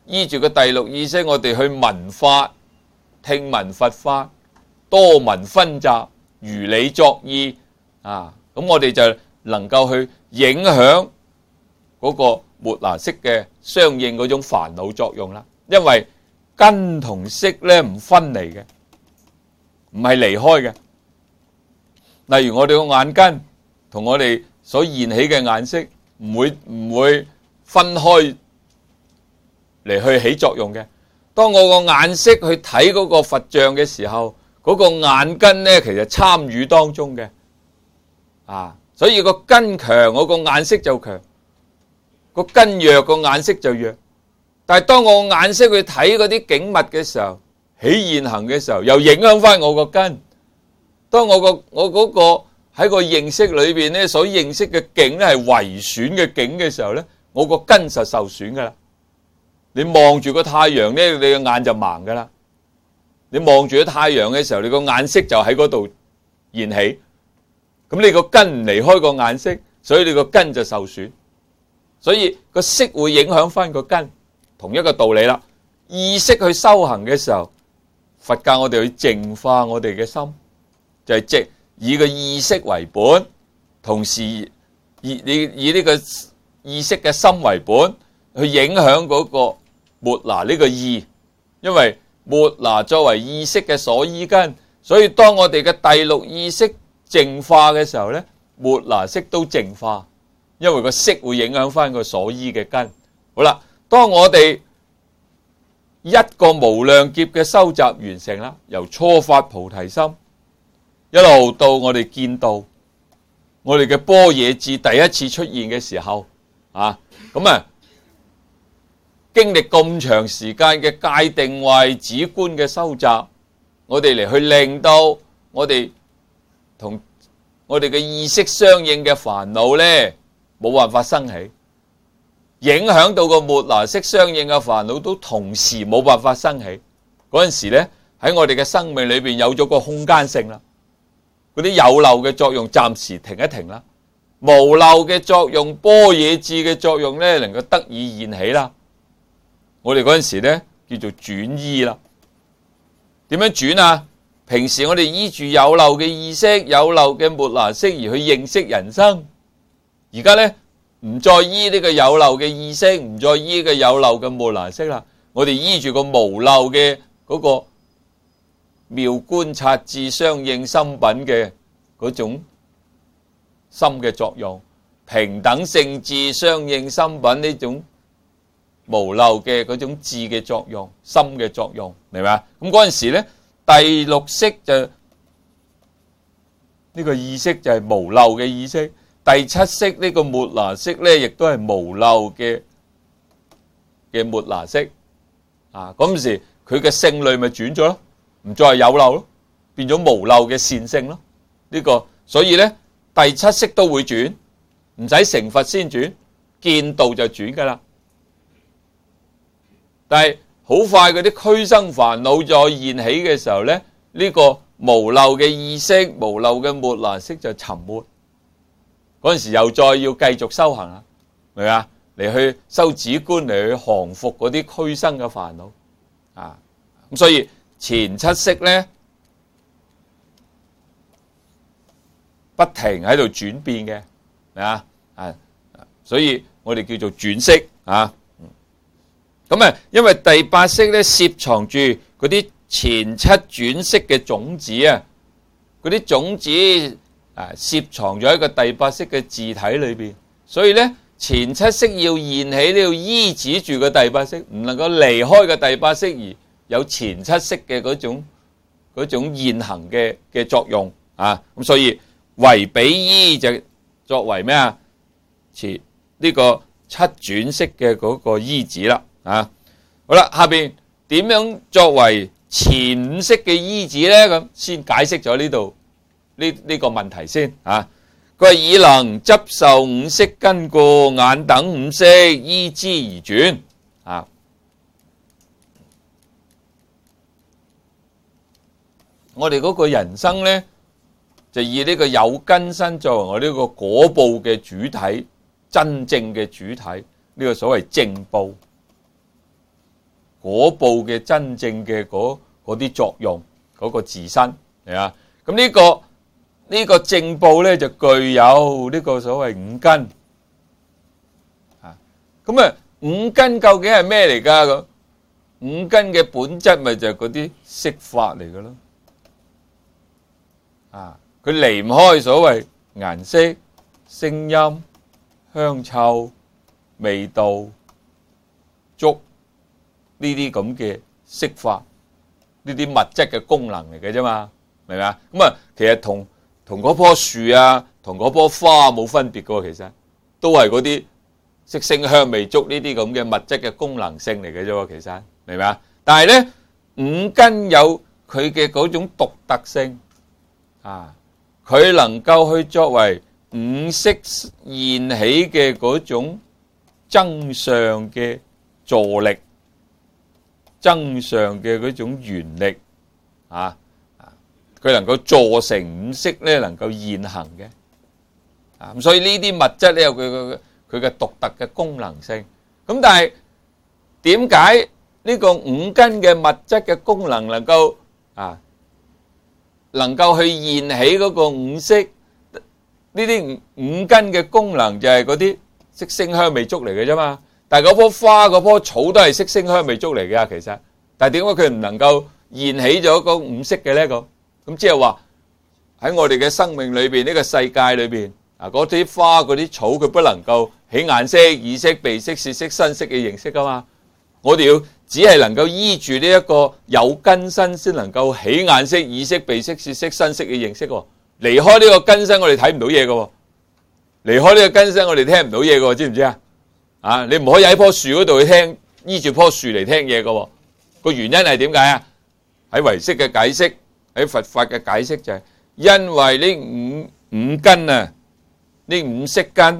依住個第六意識，我哋去聞法、聽聞佛法，多聞分集，如理作意啊！咁我哋就能夠去影響嗰個末那識嘅相應嗰種煩惱作用啦。因為根同識咧唔分離嘅，唔係離開嘅。例如我哋個眼根同我哋所現起嘅眼識唔會分開嚟去起作用嘅。當我個眼識去睇嗰個佛像嘅時候，嗰個眼根咧其實參與當中嘅，所以個根強，我個眼識就強；個根弱，個眼識就弱。但係當我眼識去睇嗰啲景物嘅時候，起現行嘅時候，又影響翻我個根。當我嗰個喺個認識裏邊咧，所認識嘅境咧係違損嘅境嘅時候咧，我個根就受損噶啦。你望住個太陽咧，你個眼就盲噶啦。你望住個太陽嘅時候，你個眼識就喺嗰度現起。咁你個根唔離開個眼識，所以你個根就受損。所以個識會影響翻個根，同一個道理啦。意識去修行嘅時候，佛教我哋去淨化我哋嘅心，就係即以個意識為本，同時以呢個意識嘅心為本，去影響嗰個末那呢個意。因為末那作為意識嘅所依根，所以當我哋嘅第六意識淨化嘅時候咧，末那識都淨化，因為個識會影響翻個所依嘅根。好啦，當我哋一個無量劫嘅收集完成啦，由初發菩提心一路到我哋見到我哋嘅般若智第一次出現嘅時候，經歷咁長時間嘅界定位止觀嘅收集，我哋嚟去令到我哋同我哋嘅意識相應嘅煩惱呢冇辦法生起，影響到個末那識相應嘅煩惱都同時冇辦法生起。嗰陣時呢，喺我哋嘅生命裏邊有咗個空間性啦，嗰啲有漏嘅作用暫時停一停啦，無漏嘅作用、般若智嘅作用呢能夠得以現起啦。我哋嗰陣時咧叫做轉依啦。點樣轉啊？平時我哋依住有漏嘅意識、有漏嘅末那識而去認識人生，而家咧唔再依呢個有漏嘅意識，唔再依個有漏嘅末那識啦。我哋依住個無漏嘅嗰個妙觀察智相應心品嘅嗰種心嘅作用，平等性智相應心品呢種無漏嘅嗰種智嘅作用、心嘅作用，明白？咁嗰陣時咧，第六識就呢個意識就係無漏嘅意識，第七識呢個末那識咧，亦都係無漏嘅末那識。嗰陣時佢嘅性類咪轉咗咯，唔再係有漏咯，變咗無漏嘅善性咯。呢個所以咧，第七識都會轉，唔使成佛先轉，見道就轉噶啦。但係好快嗰啲俱生煩惱再現起嘅時候咧，呢個無漏嘅意識、無漏嘅末那識就沉沒。嗰陣時又再要繼續修行啦，明嘛？嚟去修止觀，嚟去降伏嗰啲俱生嘅煩惱。咁所以前七識咧不停喺度轉變嘅，明嘛？所以我哋叫做轉識啊。咁因為第八識咧攝藏住嗰啲前七轉識嘅種子啊，嗰啲種子攝藏咗喺個第八識嘅自體裏邊，所以咧前七識要現起都要依止住個第八識，唔能夠離開個第八識而有前七識嘅嗰種現行嘅作用啊。咁所以唯比依就作為咩啊？呢個七轉識嘅嗰個依止啦。好啦，下邊點樣作為前五識嘅依止咧？咁先解釋咗呢度呢個問題先。佢話以能執受五識根故，眼等五識依之而轉。我哋嗰個人生咧，就以呢個有根身作為我呢個果報嘅主體，真正嘅主體，呢個所謂正報。 果報嘅真正嘅嗰啲作用嗰個自身係啊。咁呢個正報咧就具有呢個所謂五根啊。咁啊五根究竟係咩嚟㗎？咁五根嘅本質咪就係嗰啲色法嚟㗎咯。啊，佢離唔開所謂顏色、聲音、香臭、味道、觸呢啲咁嘅色法，呢啲物質嘅功能嚟嘅啫嘛，明唔明啊？咁啊，其實同嗰棵樹啊，同嗰棵花冇分別嘅喎，其實都係嗰啲色聲香味觸呢啲咁嘅物質嘅功能性嚟嘅啫喎，其實明唔明啊？但係咧，五根有佢嘅嗰種獨特性啊，佢能夠去作為五色現起嘅嗰種增上嘅助力，增上嘅嗰種原力啊，佢能夠助成五色咧，能夠現行嘅啊，咁所以呢啲物質咧有佢嘅獨特嘅功能性。咁但係點解呢個五根嘅物質嘅功能能夠去現起嗰個五色？呢啲五根嘅功能就係嗰啲色聲香味觸嚟嘅啫嘛。但係嗰棵花嗰棵草都係色聲香味觸嚟嘅，其實。但係點解佢唔能夠現起咗嗰五色嘅咧？咁即係話喺我哋嘅生命裏邊，呢個世界裏邊啊，嗰啲花嗰啲草，佢不能夠起眼色、耳色、鼻色、舌色、身色嘅形式噶嘛。我哋要只係能夠依住呢一個有根身，先能夠起眼色、耳色、鼻色、舌色、身色嘅形式喎。離開呢個根身，我哋睇唔到嘢嘅；離開呢個根身，我哋聽唔到嘢嘅，知唔知啊？啊，你唔可以喺棵樹嗰度去聽，依住棵樹嚟聽嘢嘅。個原因係點解啊？喺唯識嘅解釋，喺佛法嘅解釋就係因為呢五根啊，呢五色根，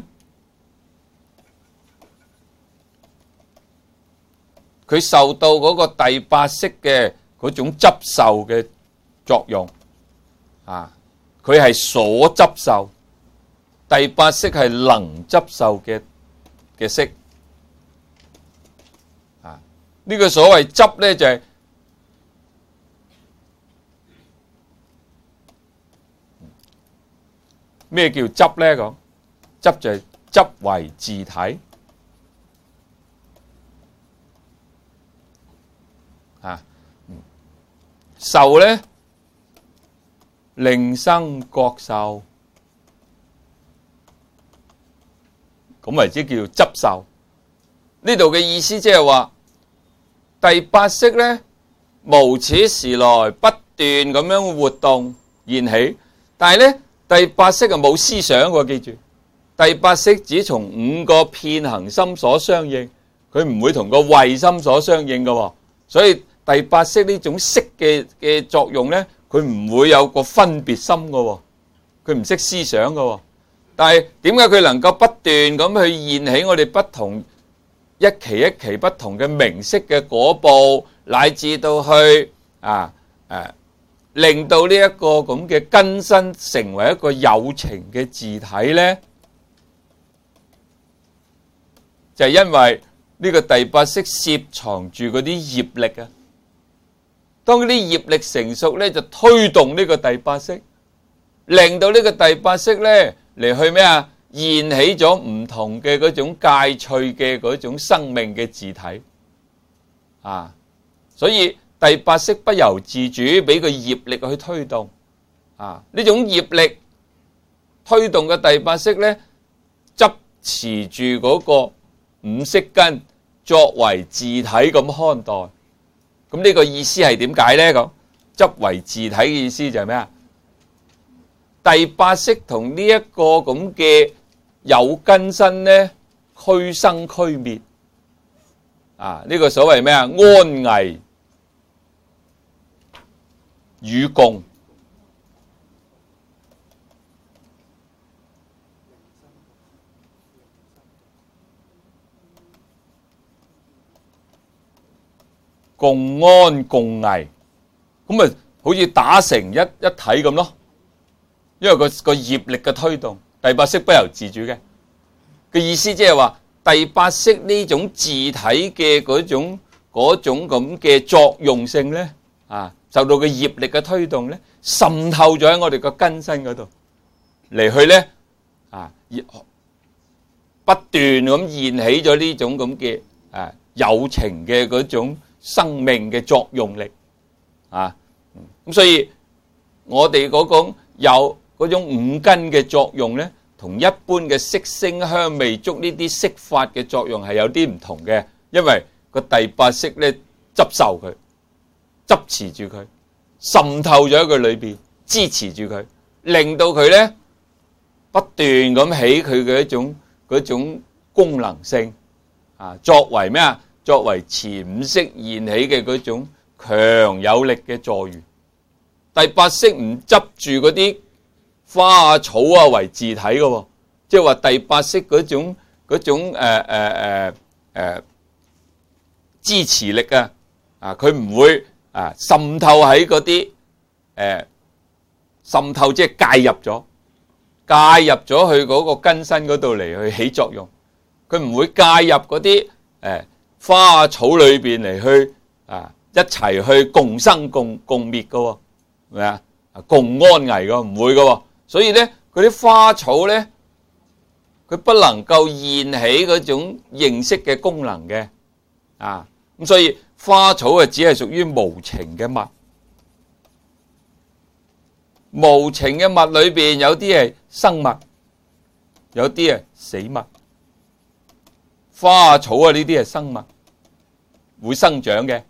佢受到嗰個第八識嘅嗰種執受嘅作用啊。佢係所執受，第八識係能執受嘅識啊。呢個所謂執咧就係咩叫執咧？講執就係執為自體啊。受咧，令生覺受，咁為之叫做執受。呢度嘅意思即係話，第八識咧無始時來不斷咁樣活動現起，但係咧第八識係冇思想嘅，記住，第八識只從五個遍行心所相應，佢唔會同個慧心所相應嘅，所以第八識呢種識嘅作用咧，佢唔會有個分別心嘅，佢唔識思想嘅。但係點解佢能夠不斷咁去現起我哋不同一期一期不同嘅名色嘅果報，乃至到去令到呢一個咁嘅根身成為一個有情嘅自體呢？就係因為呢個第八識攝藏住嗰啲業力啊。當嗰啲業力成熟咧，就推動呢個第八識，令到呢個第八識咧嚟去咩啊？現起咗唔同嘅嗰種界趣嘅嗰種生命嘅自體啊！所以第八識不由自主，俾個業力去推動啊！呢種業力推動嘅第八識咧，執持住嗰個五色根作為自體咁看待。咁呢個意思係點解咧？咁執為自體嘅意思就係咩啊？第八識同呢一個咁嘅有根身咧，俱生俱滅啊！呢個所謂咩啊？安危與共，共安共危，咁咪好似打成一體咁咯。因為個業力嘅推動，第八識不由自主嘅意思，即係話第八識呢種自體嘅嗰嗰種咁嘅作用性咧，受到嘅業力嘅推動咧，滲透咗喺我哋個根身嗰度嚟去咧，不斷咁燃起咗呢種咁嘅有情嘅嗰種生命嘅作用力咁所以我哋嗰種有嗰種五根嘅作用咧，同一般嘅色聲香味觸呢啲色法嘅作用係有啲唔同嘅，因為個第八識咧執受佢，執持住佢，滲透咗喺佢裏邊，支持住佢，令到佢咧不斷咁起佢嘅嗰種功能性作為咩啊？作為前五識現起嘅嗰種強有力嘅助緣。第八識唔執住嗰啲花草為自體嘅，即係話第八識嗰種支持力佢唔會滲透喺嗰啲滲透，即係介入咗去嗰個根身嗰度嚟去起作用。佢唔會介入嗰啲花草裏邊嚟去一齊去共生共滅嘅，係咪啊？共安危嘅，唔會嘅。所以咧，嗰啲花草咧，佢不能夠現起嗰種認識嘅功能嘅，咁所以花草只係屬於無情嘅物。無情嘅物裏邊有啲係生物，有啲係死物。花草呢啲係生物，會生長嘅，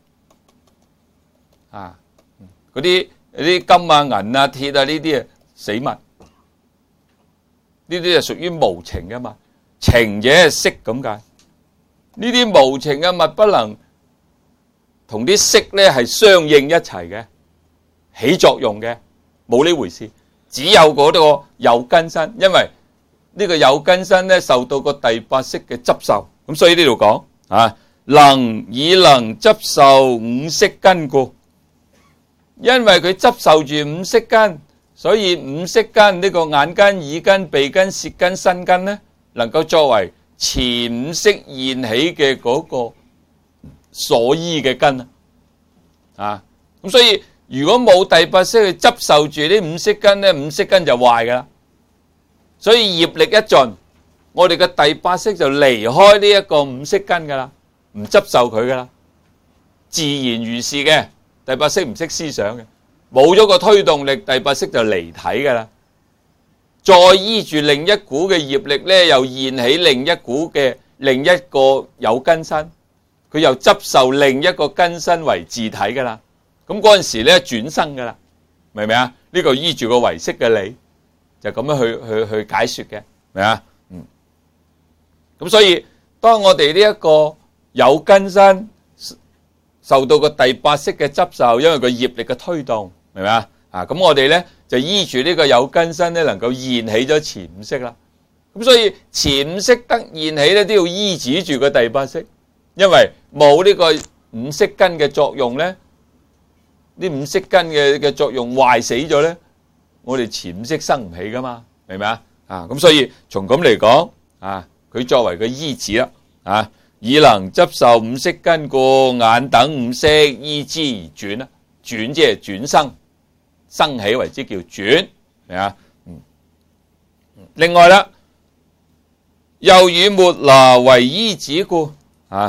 嗰啲金銀鐵呢啲係死物，呢啲係屬於無情嘅物。情者係色咁解，呢啲無情嘅物不能同啲色咧係相應一齊嘅，起作用嘅，冇呢回事。只有嗰個有根身，因為呢個有根身咧受到個第八識嘅執受。咁所以呢度講能執受五色根故，因為佢執受住五色根，所以五色根呢個眼根、耳根、鼻根、舌根、身根呢，能夠作為前五識現起嘅嗰個所依嘅根咁所以如果冇第八識去執受住呢五色根呢，五色根就壞噶啦。所以業力一盡，我哋嘅第八識就離開呢一個五色根噶啦，唔執受佢噶啦，自然如是嘅。第八識唔識思想嘅，冇咗個推動力，第八識就離體噶啦。再依住另一股嘅業力咧，又現起另一股嘅另一個有根身，佢又執受另一個根身為自體噶啦。咁嗰陣時咧轉生噶啦，明唔明啊？呢個依住個唯識嘅理，就咁樣去解說嘅，明啊？咁所以當我哋呢一個有根身受到個第八識嘅執受，因為個業力嘅推動，明唔明啊？咁我哋咧就依住呢個有根身咧，能夠現起咗前五識啦。咁所以前五識得現起咧，都要依止住個第八識，因為冇呢個五識根嘅作用咧，呢五識根嘅作用壞死咗咧，我哋前五識生唔起噶嘛，明唔明啊？咁所以從咁嚟講佢作為個依止啦，以能執受五色根故，眼等五色依之而轉啦，轉即係轉生起為之叫轉，明啊？另外啦，又以末那為依止故，好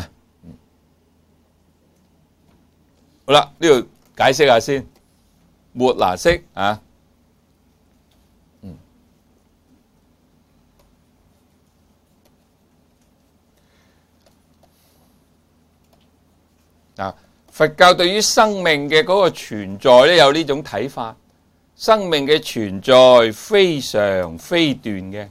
啦，呢度解釋下先，末那識佛教對於生命嘅嗰個存在咧，有呢種睇法。生命嘅存在非常非斷嘅，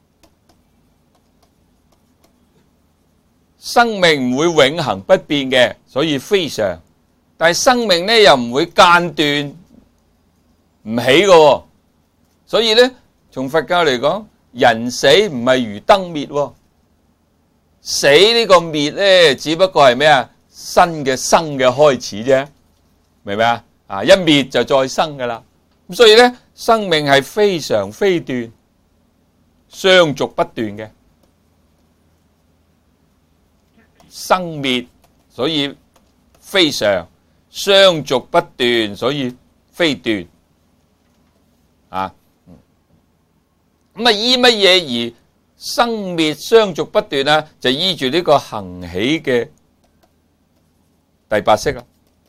生命唔會永恆不變嘅，所以非常。但係生命咧又唔會間斷唔起嘅，所以咧從佛教嚟講，人死唔係如燈滅，死呢個滅咧只不過係咩啊？新嘅生嘅開始啫，明唔明啊？一滅就再生噶啦。咁所以咧，生命係非常非斷，相續不斷嘅生滅，所以非常，相續不斷，所以非斷。咁依乜嘢而生滅相續不斷啊？就依住呢個行起嘅第八識啦。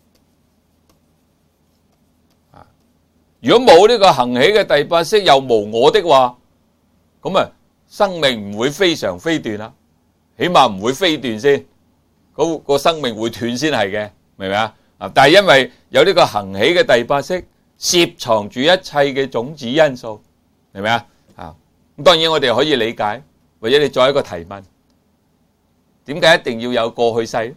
如果冇呢個行起嘅第八識，又無我的話，咁啊生命唔會非常非斷啦，起碼唔會非斷先，個生命會斷先係嘅，明唔明啊？但係因為有呢個行起嘅第八識，攝藏住一切嘅種子因素，明唔明啊？咁當然我哋可以理解，或者你再一個提問，點解一定要有過去世？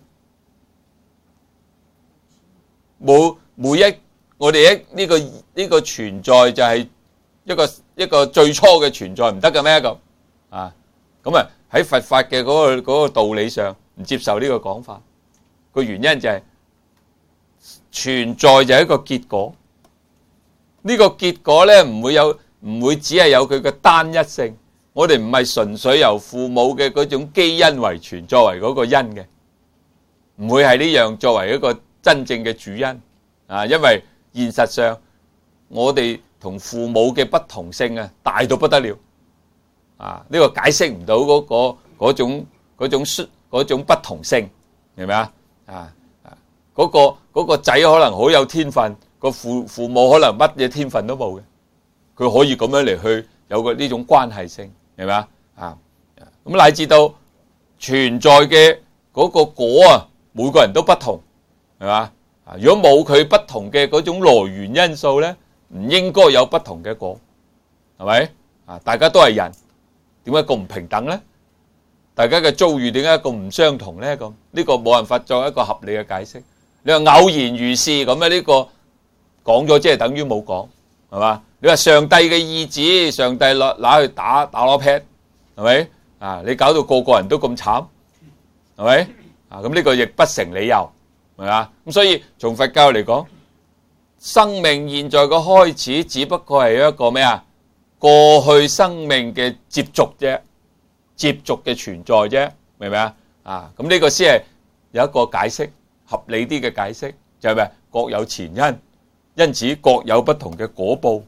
我哋呢個存在就係一個最初嘅存在，唔得嘅咩咁啊？咁啊喺佛法嘅嗰個道理上唔接受呢個講法，個原因就係存在就係一個結果，呢個結果咧唔會只係有佢嘅單一性，我哋唔係純粹由父母嘅嗰種基因遺傳作為嗰個因嘅，唔會係呢樣作為一個真正嘅主因啊，因為現實上我哋同父母嘅不同性啊大到不得了啊，呢個解釋唔到嗰種不同性，明唔明啊？嗰個仔可能好有天分，個父母可能乜嘢天分都冇嘅，佢可以咁樣嚟去有個呢種關係性，明唔明啊？咁乃至到存在嘅嗰個果啊，每個人都不同，係嘛？如果冇佢不同嘅嗰種來源因素咧，唔應該有不同嘅果，係咪？大家都係人，點解咁唔平等咧？大家嘅遭遇點解咁唔相同咧？咁呢個冇辦法作一個合理嘅解釋。你話偶然如是咁咧，呢個講咗即係等於冇講，係嘛？你話上帝嘅意志，上帝拿去打攞 pad， 係咪？你搞到個個人都咁慘，係咪？咁呢個亦不成理由。係嘛？咁所以從佛教嚟講，生命現在嘅開始只不過係一個咩啊？過去生命嘅接續啫，接續嘅存在啫，明唔明啊？咁呢個先係有一個解釋，合理啲嘅解釋，就係咩？各有前因，因此各有不同嘅果報，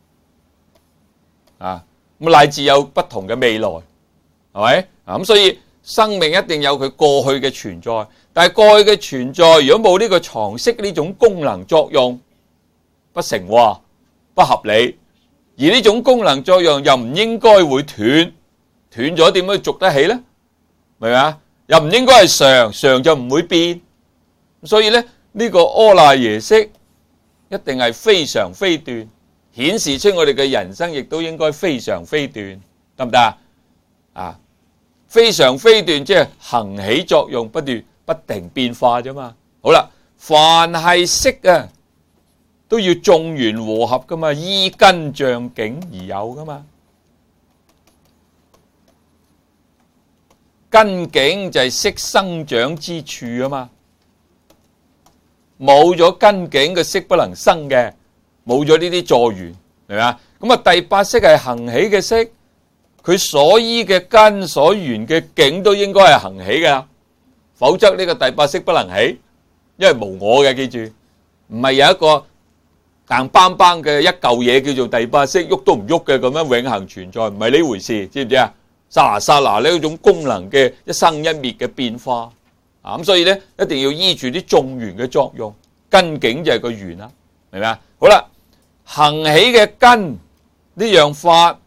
咁乃至有不同嘅未來，係咪？咁所以生命一定有佢過去嘅存在。但係過去嘅存在，如果冇呢個藏識呢種功能作用，不成話，不合理。而呢種功能作用又唔應該會斷，斷咗點樣續得起呢？明唔明啊？又唔應該係常，常就唔會變。所以咧，呢個阿賴耶識一定係非常非斷，顯示出我哋嘅人生亦都應該非常非斷，得唔得啊？非常非斷即係行起作用不斷。不停變化啫嘛。好啦，凡係識啊，都要眾緣和合噶嘛，依根像境而有噶嘛。根境就係識生長之處啊嘛。冇咗根境嘅識不能生嘅，冇咗呢啲助緣，明嘛？咁啊，第八識係行起嘅識，佢所依嘅根所緣嘅境都應該係行起噶。否則呢個第八識不能起，因為無我嘅，記住，唔係有一個硬邦邦嘅一嚿嘢叫做第八識，喐都唔喐嘅咁樣永恆存在，唔係呢回事，知唔知啊？剎那呢種功能嘅一生一滅嘅變化，咁所以咧一定要依住啲眾緣嘅作用，根境就係個緣啦，明唔明啊？好啦，行起嘅根呢樣法。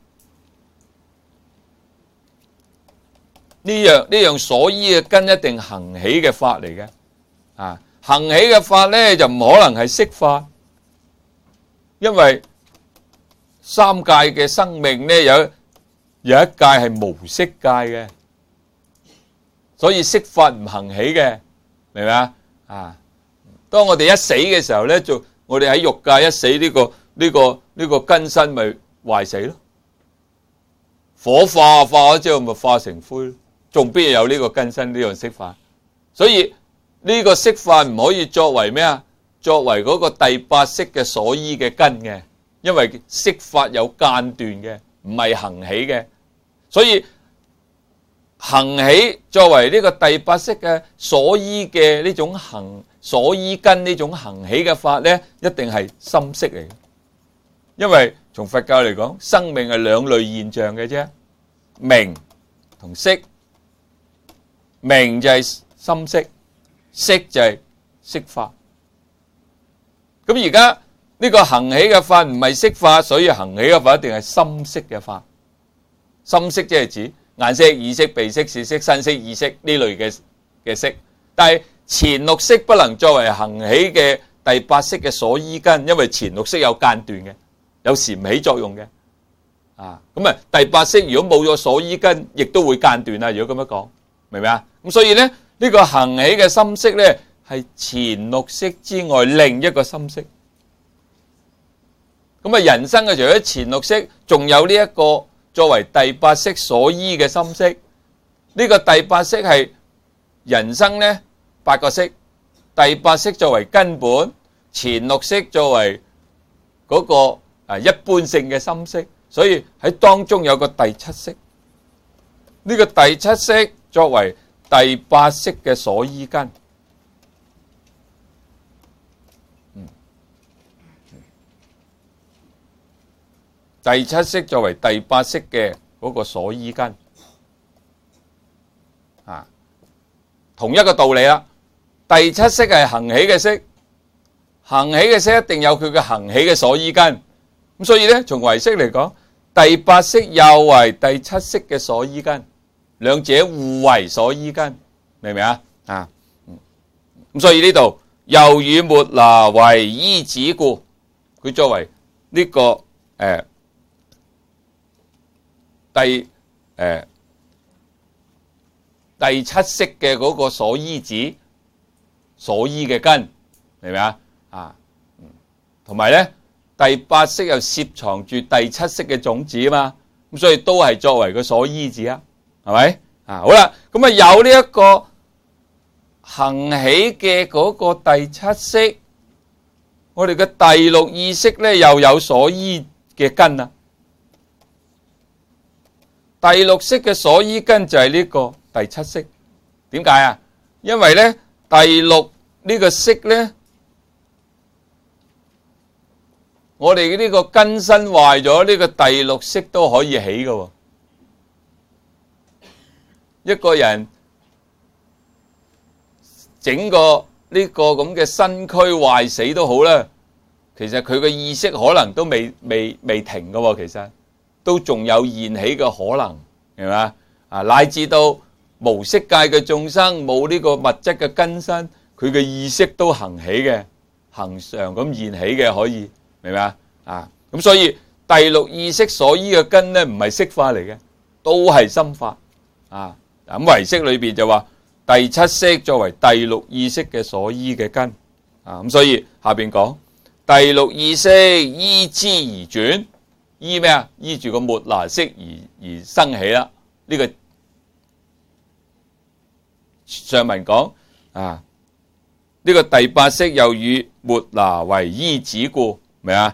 呢樣所依嘅根一定行起嘅法嚟嘅，行起嘅法咧就唔可能係識法，因為三界嘅生命咧有一界係無色界嘅，所以識法唔行起嘅，明唔明啊？當我哋一死嘅時候咧，我哋喺欲界一死，呢個根身咪壞死咯，火化咗之後咪化成灰咯。仲邊有呢個根身呢樣識法？所以呢個識法唔可以作為咩啊？作為嗰個第八識嘅所依嘅根嘅，因為識法有間斷嘅，唔係行起嘅。所以行起作為呢個第八識嘅所依嘅呢種所依根呢種行起嘅法呢，一定係心識嚟嘅。因為從佛教嚟講，生命係兩類現象嘅啫，名同色。名就係心識，色就係色法。咁而家呢個行起嘅法唔係色法，所以行起嘅法一定係心識嘅法。心識即係指眼識、耳識、鼻識、舌識、身識、意識呢類嘅識，但係前六識不能作為行起嘅第八識嘅所依根，因為前六識有間斷嘅，有時唔起作用嘅。咁啊第八識如果冇咗所依根，亦都會間斷啊。如果咁樣講，明唔明啊？咁所以咧呢個行起嘅心識咧係前六識之外另一個心識。咁啊人生嘅除咗前六識，仲有呢一個作為第八識所依嘅心識。呢個第八識係人生呢八個識，第八識作為根本，前六識作為嗰個一般性嘅心識，所以喺當中有個第七識。呢個第七識作為第八識嘅所依根。第七識作為第八識嘅嗰個所依根，同一個道理啦。第七識係行起嘅識，行起嘅識一定有佢嘅行起嘅所依根。咁所以咧，從唯識嚟講，第八識又為第七識嘅所依根，兩者互為所依根，明唔明啊？咁所以呢度又與末那為依止故，佢作為呢個第七識嘅嗰個所依止、所依嘅根，明唔明啊？同埋咧，第八識又攝藏住第七識嘅種子啊嘛，咁所以都係作為個所依止啊，係咪？好啦，咁啊有呢一個行起嘅嗰個第七識，我哋嘅第六意識咧又有所依嘅根啊。第六識嘅所依根就係呢個第七識，點解啊？因為咧第六呢個識咧，我哋呢個根身壞咗，呢個第六識都可以起㗎。一個人整個呢個咁嘅身軀壞死都好啦，其實佢嘅意識可能都未停㗎，其實。都仲有現起嘅可能，係咪啊？乃至到無色界嘅眾生冇呢個物質嘅根身，佢嘅意識都行起嘅，恆常咁現起嘅可以，明唔明啊？咁所以第六意識所依嘅根咧，唔係色法嚟嘅，都係心法啊。咁唯識裏邊就話第七識作為第六意識嘅所依嘅根啊。咁所以下邊講第六意識依之而轉。依咩啊？依住個末那識而生起啦。呢個上文講呢個第八識又與末那為依止故，明啊？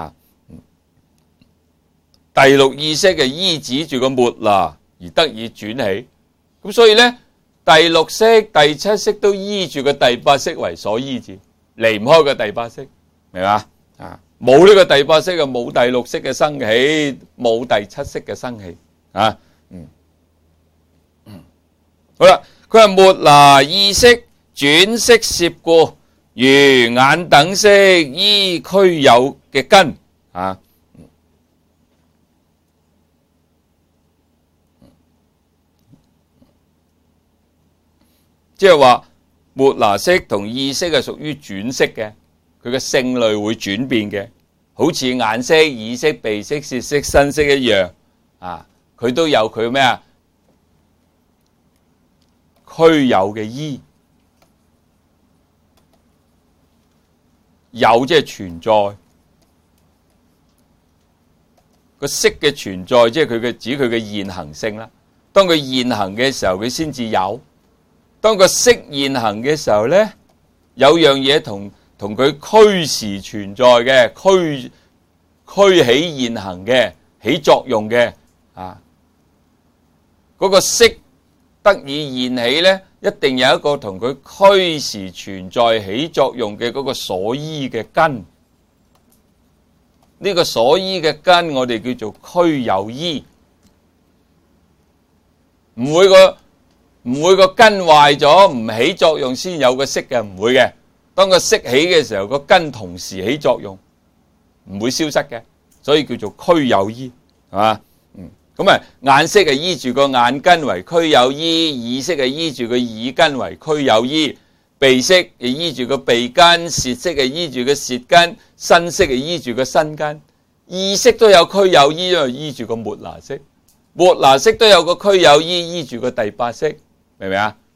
第六意識嘅依止住個末那而得以轉起，咁所以咧第六識、第七識都依住個第八識為所依止，離唔開個第八識，明嘛？冇呢個第八識就冇第六識嘅生起，冇第七識嘅生起。好啦，佢話末那意識轉識攝故，如眼等識依俱有嘅根。即係話末那識同意識係屬於轉識嘅。佢嘅性類會轉變嘅，好似眼識、耳識、鼻識、舌識、身識一樣，佢都有佢咩啊？俱有嘅依，有即係存在，個識嘅存在即係佢嘅指佢嘅現行性啦。當佢現行嘅時候，佢先至有；當個識現行嘅時候咧，有樣嘢同佢俱時存在嘅，俱起現行嘅，起作用嘅，嗰個識得以現起呢，一定有一個同佢俱時存在起作用嘅嗰個所依嘅根。呢個所依嘅根，我哋叫做俱有依。唔會個根壞咗唔起作用先有個色嘅，唔會嘅。當個色起嘅時候，個根同時起作用，唔會消失嘅，所以叫做俱有依，係嘛？咁啊，眼色係依住個眼根為俱有依，耳色係依住個耳根為俱有依，鼻色係依住個鼻根，舌色係依住個舌根，身色係依住個身根，意識都有俱有依，因為依住個末那識，末那識都有個俱有依，依住個第八識，明唔明啊？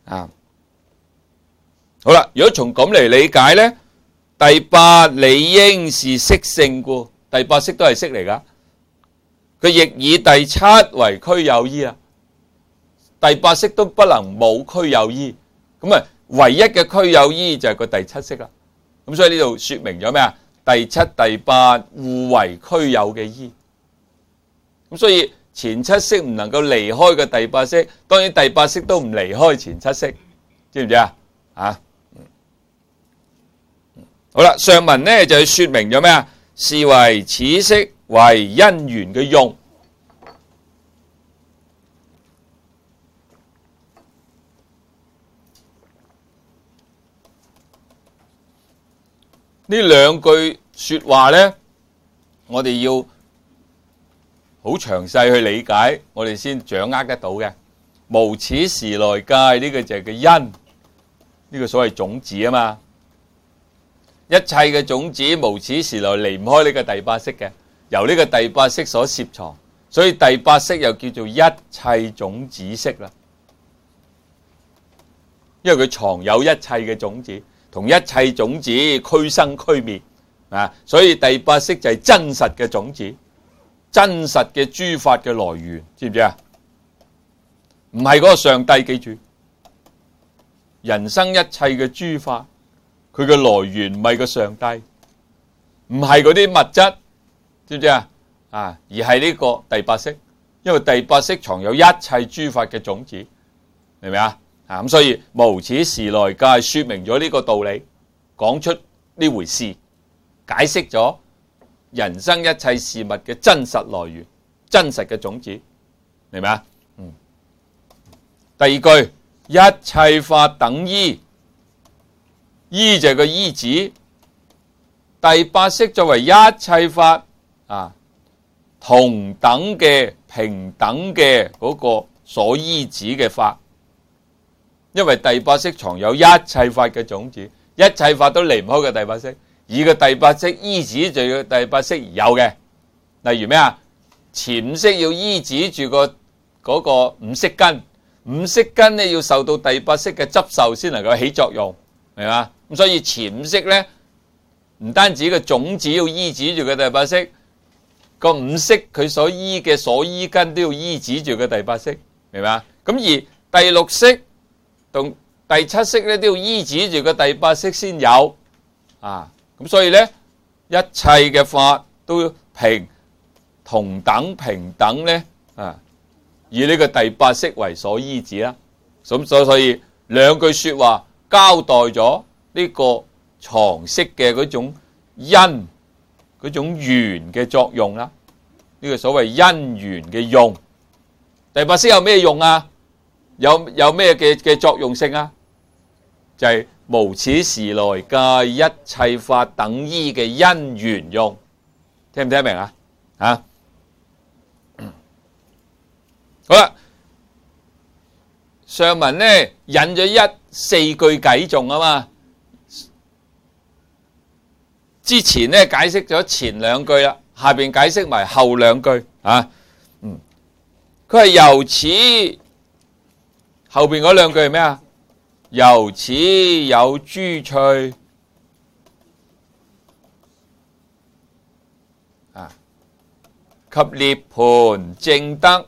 好啦，如果從咁嚟理解呢，第八理應是色性故，第八識都係色嚟噶。佢亦以第七為俱有依啦，第八識都不能冇俱有依，咁啊唯一嘅俱有依就係個第七識啦。咁所以呢度說明咗咩啊？第七、第八互為俱有嘅依，咁所以前七識唔能夠離開個第八識，當然第八識都唔離開前七識，知唔知啊？好啦，上文呢就說明咗咩啊？是為此識為因緣嘅用。呢兩句說話呢，我哋要好詳細去理解，我哋先掌握得到嘅。無始時來界呢個就係個因，呢個所謂種子啊嘛。一切嘅種子無始時來離唔開呢個第八識嘅，由呢個第八識所攝藏，所以第八識又叫做一切種子識啦。因為佢藏有一切嘅種子，同一切種子俱生俱滅啊，所以第八識就係真實嘅種子，真實嘅諸法嘅來源，知唔知啊？唔係嗰個上帝，記住，人生一切嘅諸法。佢嘅來源唔係個上帝，唔係嗰啲物質，知唔知啊？而係呢個第八識，因為第八識藏有一切諸法嘅種子，明唔明啊？咁所以無始時來界說明咗呢個道理，講出呢回事，解釋咗人生一切事物嘅真實來源，真實嘅種子，明唔明啊？第二句，一切法等依。依就係個依止，第八識作為一切法同等嘅平等嘅嗰個所依止嘅法，因為第八識藏有一切法嘅種子，一切法都離唔開個第八識，而個第八識依止就要第八識而有嘅。例如咩啊？前五識要依止住嗰個五識根，五識根呢要受到第八識嘅執受先能夠起作用，明嘛？咁所以前五識咧，唔單止個種子要依止住個第八識，個五識佢所依嘅所依根都要依止住個第八識，明嘛？咁而第六識同第七識咧都要依止住個第八識先有，咁所以咧一切嘅法都要同等平等咧，以呢個第八識為所依止啦。咁所以兩句說話交代咗呢個藏識嘅嗰種因、嗰種緣嘅作用啦，呢個所謂因緣嘅用。第八識有咩用啊？有咩嘅作用性啊？就係無始時來界一切法等依嘅因緣用，聽唔聽得明啊？好啦，上文呢引咗四句偈頌啊嘛。之前呢解釋咗前兩句啦，下邊解釋埋後兩句佢係由此，後邊嗰兩句係咩啊？由此有諸趣及涅槃正德。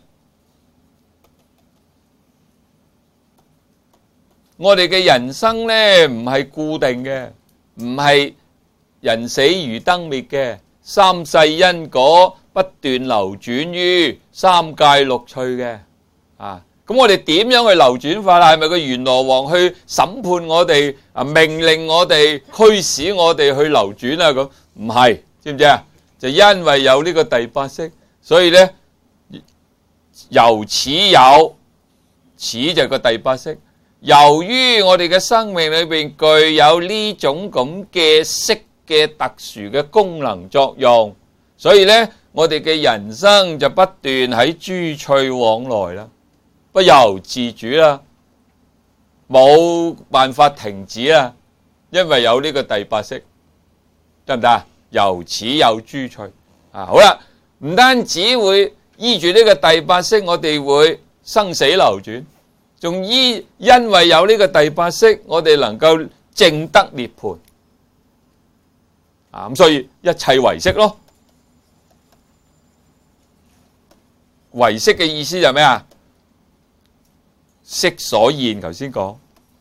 我哋嘅人生呢唔係固定嘅，唔係人死如燈滅嘅，三世因果不斷流轉於三界六趣嘅，嗰咁我哋點樣去流轉法啊？係咪個閻羅王去審判我哋啊，命令我哋驅使我哋去流轉啊？咁唔係，知唔知啊？就因為有呢個第八識，所以咧由此有，此就係個第八識。由於我哋嘅生命裏邊具有呢種咁嘅識嘅特殊嘅功能作用，所以咧我哋嘅人生就不斷喺諸趣往來啦，不由自主啦，冇辦法停止啦，因為有呢個第八識，得唔得啊？由此有諸趣啊！好啦，唔單止會依住呢個第八識，我哋會生死流轉。仲因為有呢個第八識，我哋能夠證得涅槃啊！咁所以一切唯識咯。唯識嘅意思就係咩啊？識所現，頭先講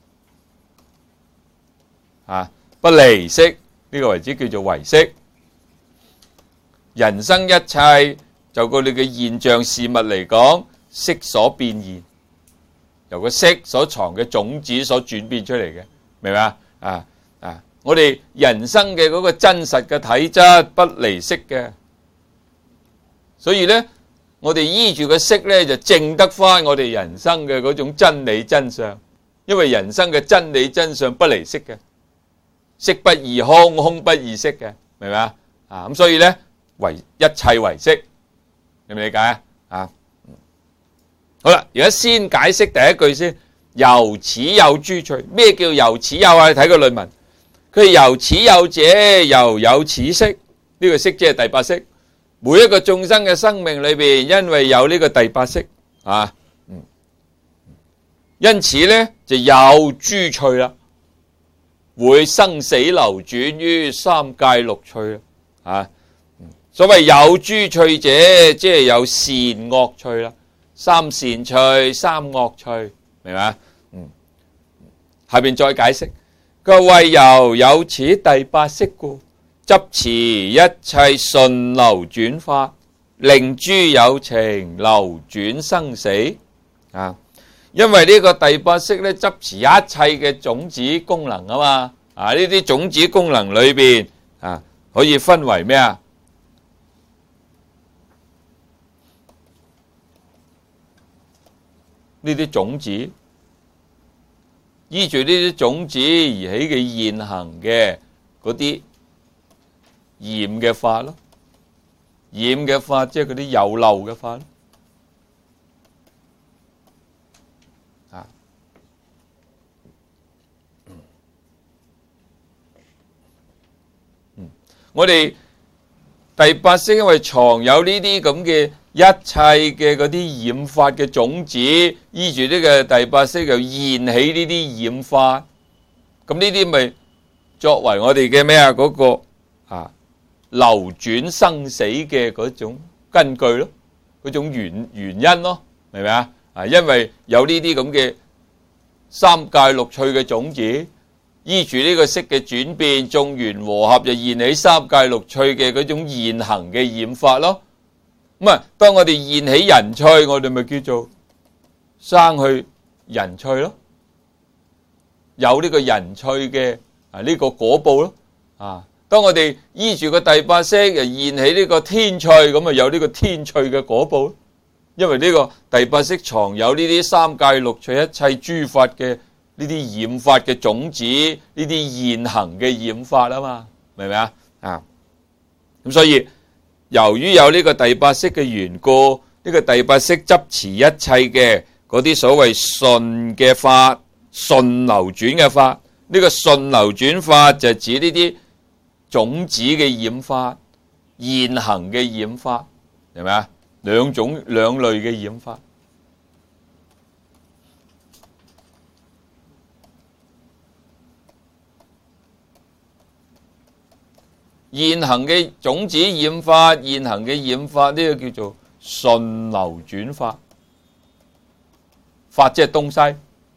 啊，不離識呢個為之叫做唯識。人生一切就個你嘅現象事物嚟講，識所變現。由個識所藏嘅種子所轉變出嚟嘅，明唔明啊？我哋人生嘅嗰個真實嘅體質不離識嘅，所以咧，我哋依住個識咧就證得翻我哋人生嘅嗰種真理真相，因為人生嘅真理真相不離識嘅，識不異空，空不異識嘅，明唔明啊？咁所以咧，一切唯識，你明唔理解啊？好啦，而家先解釋第一句先。由此有諸趣，咩叫由此有啊？你睇個論文，佢由此有者，由有此識，呢個識即係第八識。每一個眾生嘅生命裏邊，因為有呢個第八識啊，因此咧就有諸趣啦，會生死流轉於三界六趣啊。所謂有諸趣者，即係有善惡趣啦。三善趣、三惡趣，明嘛？下邊再解釋，佢話為由有此第八識故，執持一切順流轉法，令諸有情流轉生死啊！因為呢個第八識咧，執持一切嘅種子功能啊嘛，呢啲種子功能裏邊可以分為咩啊？呢啲種子依住呢啲種子而起嘅現行嘅嗰啲染嘅法咯，染嘅法即係嗰啲有漏嘅法咯。我哋第八識因為藏有呢啲咁嘅一切嘅嗰啲染法嘅種子，依住呢個第八識就現起呢啲染法，咁呢啲咪作為我哋嘅咩啊？嗰個流轉生死嘅嗰種根據咯，嗰種原因咯，明唔明啊？因為有呢啲咁嘅三界六趣嘅種子，依住呢個識嘅轉變，眾緣和合就現起三界六趣嘅嗰種現行嘅染法咯。咁當我哋現起人趣，我哋咪叫做生去人趣咯，有呢個人趣嘅呢個果報咯。當我哋依住個第八識又現起呢個天趣，咁有呢個天趣嘅果報咯。因為呢個第八識藏有呢啲三界六趣一切諸法嘅呢啲染法嘅種子，呢啲現行嘅染法啊嘛，明唔明啊？咁所以由於有呢個第八識嘅緣故，呢個第八識執持一切嘅嗰啲所謂順嘅法、順流轉嘅法，呢個順流轉法就指呢啲種子嘅染法、現行嘅染法，係咪啊？兩類嘅染法。現行嘅種子染法，現行嘅染法，呢個叫做順流轉法。法即係東西，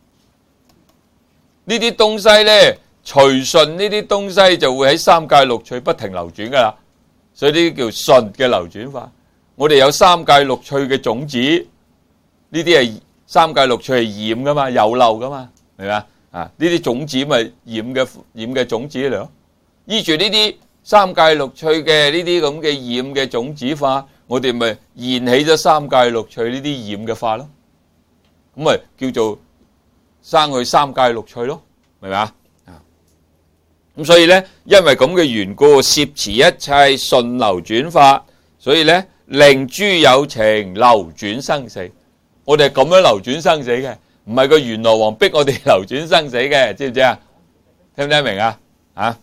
呢啲東西咧，隨順呢啲東西就會喺三界六趣不停流轉噶啦，所以呢啲叫順嘅流轉法。我哋有三界六趣嘅種子，呢啲係三界六趣係染噶嘛，有漏噶嘛，明嘛？啊，呢啲種子咪染嘅種子嚟咯。依住呢啲三界六趣嘅呢啲咁嘅染嘅種子法，我哋咪現起咗三界六趣呢啲染嘅法咯。咁咪叫做生去三界六趣咯，明嘛？啊，咁所以咧，因為咁嘅緣故，攝持一切順流轉法，所以咧令諸有情流轉生死。我哋係咁樣流轉生死嘅，唔係個閻羅王逼我哋流轉生死嘅，知唔知啊？聽唔聽明啊？啊，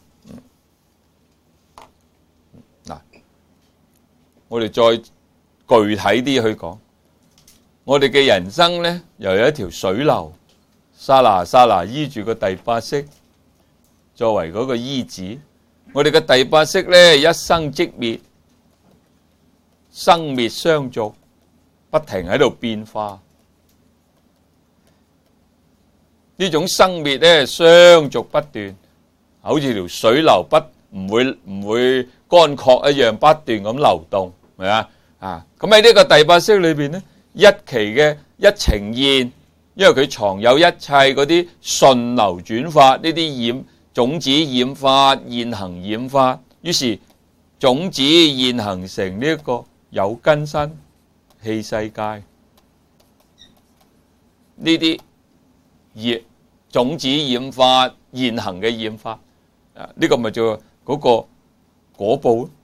嗱，我哋再具體啲去講，我哋嘅人生咧，又有一條水流，剎那剎那依住個第八識作為嗰個依止。我哋嘅第八識咧，一生即滅，生滅相續，不停喺度變化。呢種生滅咧，相續不斷，好似條水流唔會乾涸一樣，不斷咁流動，係咪啊？啊，咁喺呢個第八識裏邊咧，一期嘅一呈現，因為佢藏有一切嗰啲順流轉法，呢啲種子染法、現行染法，於是種子現行成呢一個有根身器世界，呢啲種子染法、現行嘅染法，呢個咪叫嗰個果報咯。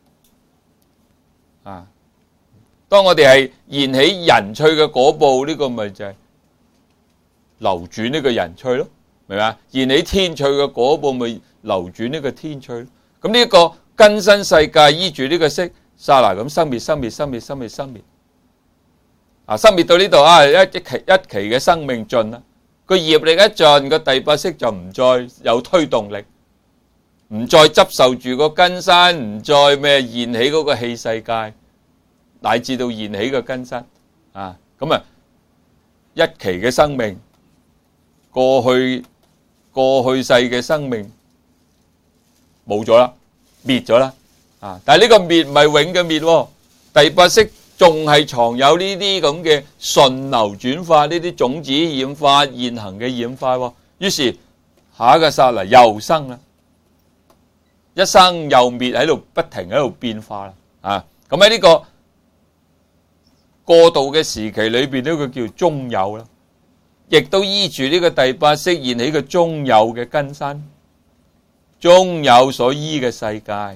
啊，當我哋係現起人趣嘅果報，呢個咪就係流轉呢個人趣咯，明嘛？現起天趣嘅果報，咪流轉呢個天趣咯。咁呢個根身世界依住呢個識，剎那咁生滅、生滅、生滅、生滅、生滅。啊，生滅到呢度啊，一期嘅生命盡啦。個業力一盡，個第八識就唔再有推動力，唔再執受住個根身，唔再咩現起嗰個器世界，乃至到現起個根身啊，咁啊一期嘅生命，過去世嘅生命冇咗啦，滅咗啦啊！但係呢個滅唔係永嘅滅喎，第八識仲係藏有呢啲咁嘅順流轉法，呢啲種子染法、現行嘅染法喎。於是下一個剎那又生啦，一生又滅喺度，不停喺度變化啦。啊，咁喺呢個過渡嘅時期裏邊，呢個叫中有啦，亦都依住呢個第八識現起嘅中有嘅根身，中有所依嘅世界。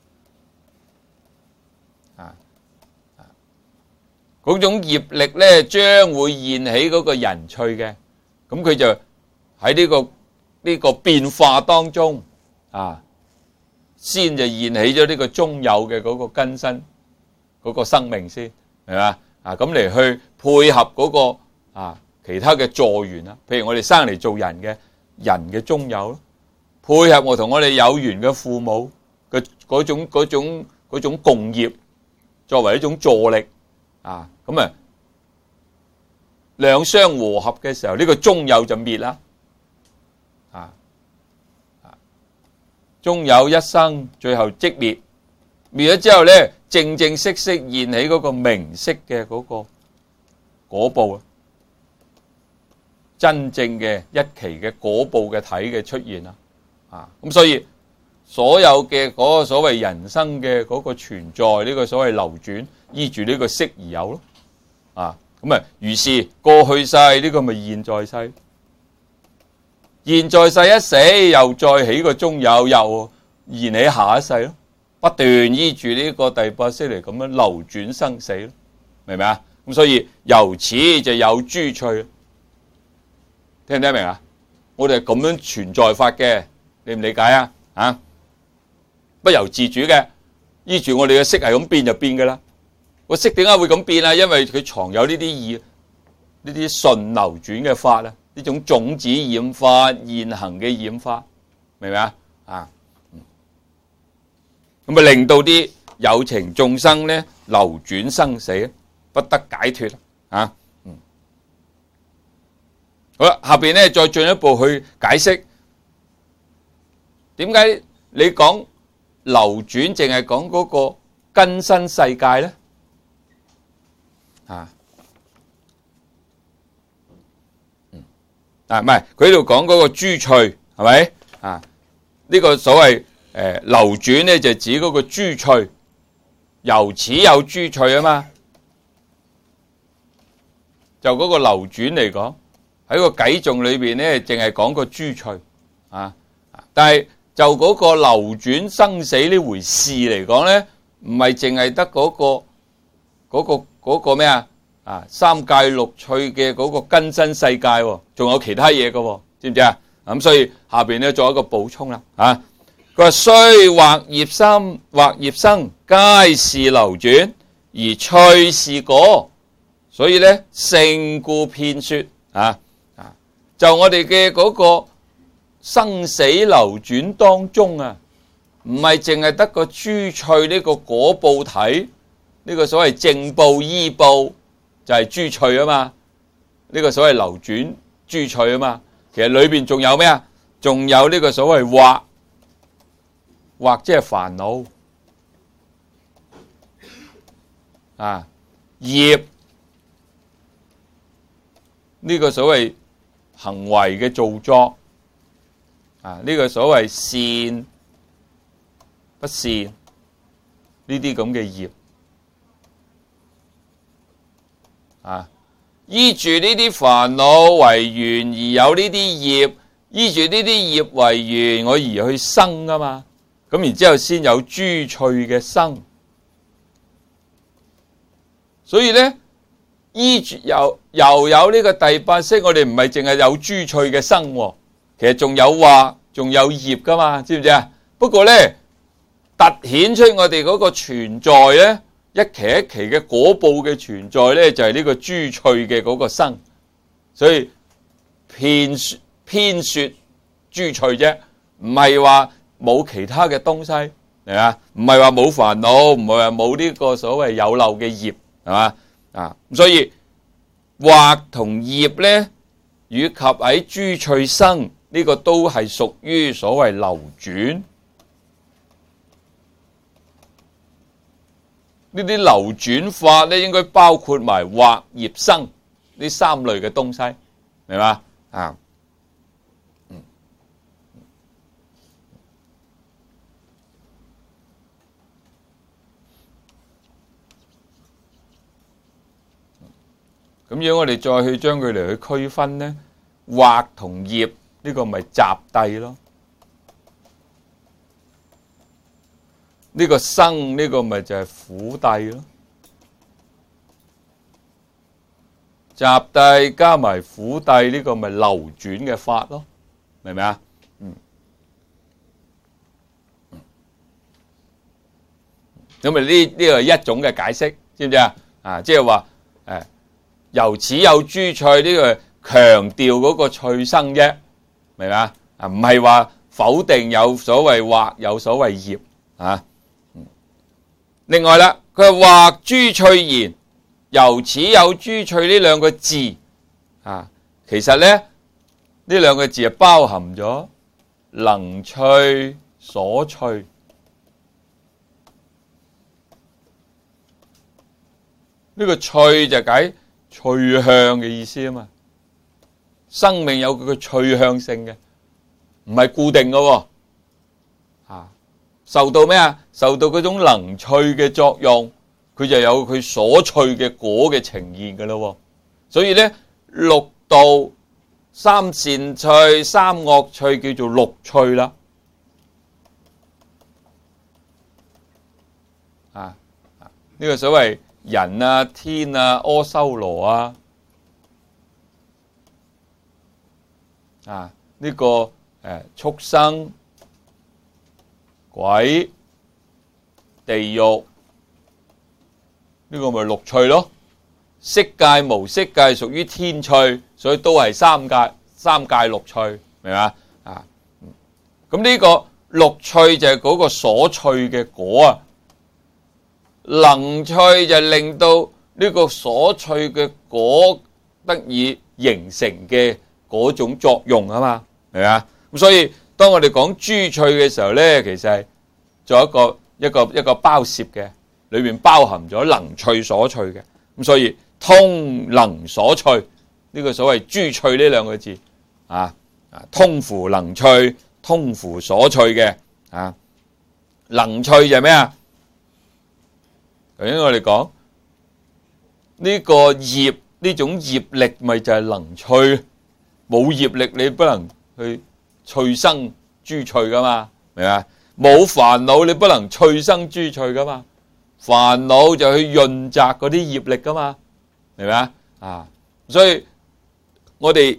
嗰種業力咧，將會現起嗰個人趣嘅，咁佢就喺呢個變化當中啊，先就現起咗呢個中有嘅嗰個根身，嗰個生命先，係嘛？啊，咁嚟去配合嗰個啊其他嘅助緣啦，譬如我哋生嚟做人嘅人嘅中有咯，配合我同我哋有緣嘅父母嘅嗰種共業，作為一種助力。啊，咁啊，兩相和合嘅時候，呢個中有就滅啦。中有一生，最後即滅，滅咗之後咧，正正式式現起嗰個名色嘅嗰個果報啊，真正嘅一期嘅果報嘅體嘅出現啦。啊，咁所以所有嘅嗰個所謂人生嘅嗰個存在，呢個所謂流轉，依住呢個識而有咯，啊，咁啊，如是過去世呢個咪現在世，現在世一死，又再起個中有，又現起下一世咯，不斷依住呢個第八識嚟咁樣流轉生死咯，明唔明啊？咁所以由此就有諸趣，聽唔聽明啊？我哋係咁樣存在法嘅，你唔理解啊？啊，不由自主嘅，依住我哋嘅識係咁變就變噶啦。個識點解會咁變啊？因為佢藏有呢啲順流轉嘅法啊，呢種種子染法、現行嘅染法，明唔明啊？啊，咁啊令到啲有情眾生咧流轉生死，不得解脫啊！好啦，下邊咧再進一步去解釋，點解你講流轉淨係講嗰個根身世界咧？啊， 唔係佢喺度講嗰個珠翠係咪啊？呢個所謂流轉咧就指嗰個珠翠，由此有珠翠啊嘛。就嗰個流轉嚟講，喺個偈頌裏邊咧，淨係講個珠翠啊。但係就嗰個流轉生死呢回事嚟講咧，唔係淨係得嗰個咩啊？三界六趣嘅嗰個根身世界，仲有其他嘢嘅，知唔知啊？咁所以下邊咧做一個補充啦。佢話雖惑業生，惑業生皆是流轉，而趣是果。所以咧，勝故遍說就我哋嘅嗰個生死流轉當中啊，唔係淨係得個珠翠呢個果報體，呢個所謂正報依報就係珠翠啊嘛，呢個所謂流轉珠翠啊嘛，其實裏邊仲有咩啊？仲有呢個所謂惑，惑即係煩惱業。呢個所謂行為嘅造作呢個所謂善不善呢啲咁嘅業依住呢啲煩惱為緣而有呢啲業，依住呢啲業為緣我而去生啊嘛，咁然之後先有珠翠嘅生，所以咧。依住又有呢個第八識，我哋唔係淨係有珠翠嘅生，其實仲有惑，仲有業噶嘛，知唔知啊？不過咧，凸顯出我哋嗰個存在咧，一期一期嘅果報嘅存在咧，就係呢個珠翠嘅嗰個生，所以偏說珠翠啫，唔係話冇其他嘅東西，係嘛？唔係話冇煩惱，唔係話冇呢個所謂有漏嘅業，係嘛？所以惑同業咧，以及喺珠翠生呢個都係屬於所謂流轉。呢啲流轉法咧，應該包括埋惑業生呢三類嘅東西，明嘛？咁樣我哋再去將佢嚟去區分呢，惑同業呢個咪集諦咯，呢個生呢個咪就係苦諦咯，集諦加埋苦諦呢個咪流轉嘅法咯，明唔明啊？咁咪呢個係一種嘅解釋，知唔知啊？即係話由此有珠翠呢個強調嗰個趣生啫，明嘛？唔係話否定有所謂惑，有所謂業另外啦，佢話惑珠翠言，由此有珠翠呢兩個字其實咧呢兩個字係包含咗能趣所趣。呢個趣就解趣向嘅意思啊嘛，生命有佢嘅趣向性嘅，唔係固定嘅受到咩啊？受到嗰種能趣嘅作用，佢就有佢所趣嘅果嘅呈現嘅咯。所以咧，六道三善趣、三惡趣叫做六趣啦。呢個所謂人啊、天啊、阿修羅呢個畜生、鬼、地獄，呢個咪六趣咯。色界、無色界屬於天趣，所以都係三界六趣，明嘛？咁呢個六趣就係嗰個所趣嘅果能趣就令到呢個所趣嘅果得以形成嘅嗰種作用啊嘛，係咪啊？咁所以當我哋講珠翠嘅時候咧，其實係做一個包攝嘅，裏面包含咗能趣所趣嘅。咁所以通能所趣呢個所謂珠翠呢兩個字通乎能趣，通乎所趣嘅能趣就係咩啊？頭先我哋講呢個業，呢種業力咪就係能趣，冇業力你不能去趣生諸趣噶嘛，明嘛？冇煩惱你不能趣生諸趣噶嘛，煩惱就去潤澤嗰啲業力噶嘛，明嘛？所以我哋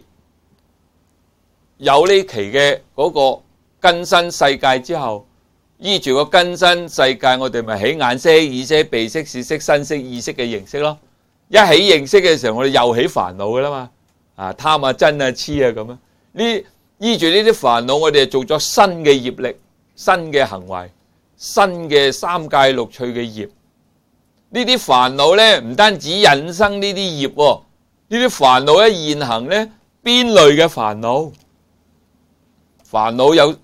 有呢期嘅嗰個根身世界之後，依住個根身世界，我哋咪起眼識、耳識、鼻識、舌識、身識、意識嘅認識咯。一起認識嘅時候，我哋又起煩惱噶啦嘛，貪啊、嗔啊、痴啊咁樣。依住呢啲煩惱，我哋做咗新嘅業力、新嘅行為、新嘅三界六趣嘅業。呢啲煩惱咧，唔單止引生呢啲業，呢啲煩惱一現行咧，邊類嘅煩惱？煩惱有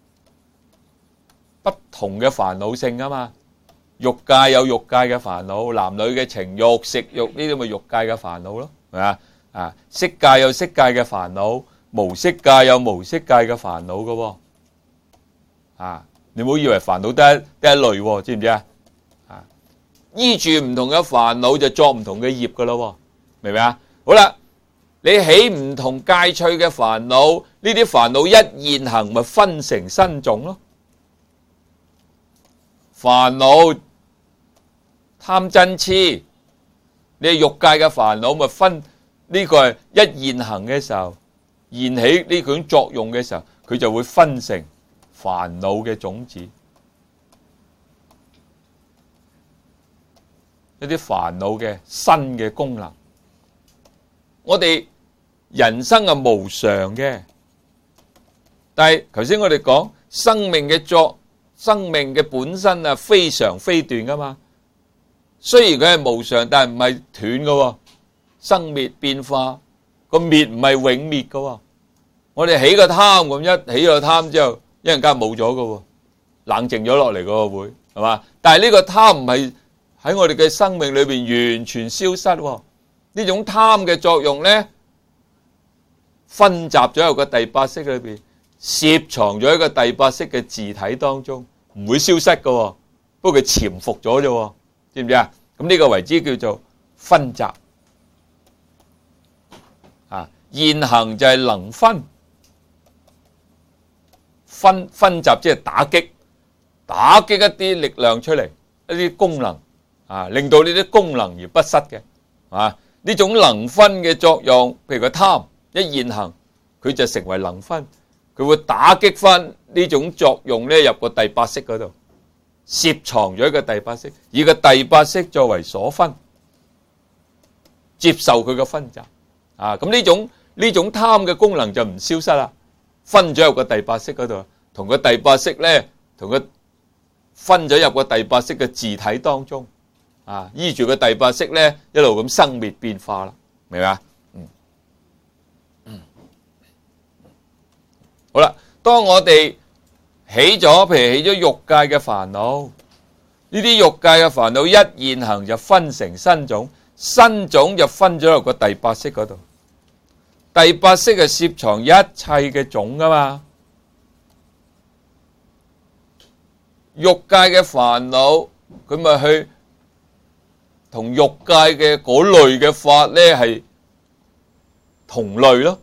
不同嘅煩惱性啊嘛，欲界有欲界嘅煩惱，男女嘅情欲、食欲呢啲咪欲界嘅煩惱咯，係咪？色界有色界嘅煩惱，無色界有無色界嘅煩惱噶，你唔好以為煩惱得一類，知唔知啊？依住唔同嘅煩惱就作唔同嘅業噶咯，明唔明啊？好啦，你起唔同界趣嘅煩惱，呢啲煩惱一現行咪分成身種咯。煩惱貪嗔痴，你欲界嘅煩惱咪分呢個係一現行嘅時候，現起呢種作用嘅時候，佢就會分成煩惱嘅種子，一啲煩惱嘅新嘅功能。我哋人生係無常嘅，但係頭先我哋講生命嘅本身啊，非常非斷噶嘛。雖然佢係無常，但係唔係斷噶，生滅變化，個滅唔係永滅噶。我哋起個貪咁，一起個貪之後，一陣間冇咗噶，冷靜咗落嚟個會係嘛？但係呢個貪唔係喺我哋嘅生命裏邊完全消失。呢種貪嘅作用咧，分集咗喺個第八識裏邊，攝藏咗喺個第八識嘅自體當中，唔會消失㗎，不過佢潛伏咗啫，知唔知啊？咁呢個為之叫做分集。現行就係能分，分集即係打擊一啲力量出嚟，一啲功能令到呢啲功能而不失嘅，呢種能分嘅作用，譬如個貪一現行，佢就成為能分，佢會打擊翻呢種作用咧入個第八識嗰度，攝藏咗一個第八識，以個第八識作為所分，接受佢嘅分集。咁呢種貪嘅功能就唔消失啦，分咗入個第八識嗰度，同個第八識咧，同佢分咗入個第八識嘅自體當中。依住個第八識咧，一路咁生滅變化啦，明嘛？好啦，當我哋起咗，譬如起咗欲界嘅煩惱，呢啲欲界嘅煩惱一現行就分成身種，身種就分咗入個第八識嗰度。第八識係攝藏一切嘅種噶嘛，欲界嘅煩惱，佢咪去同欲界嘅嗰類嘅法咧係同類咯，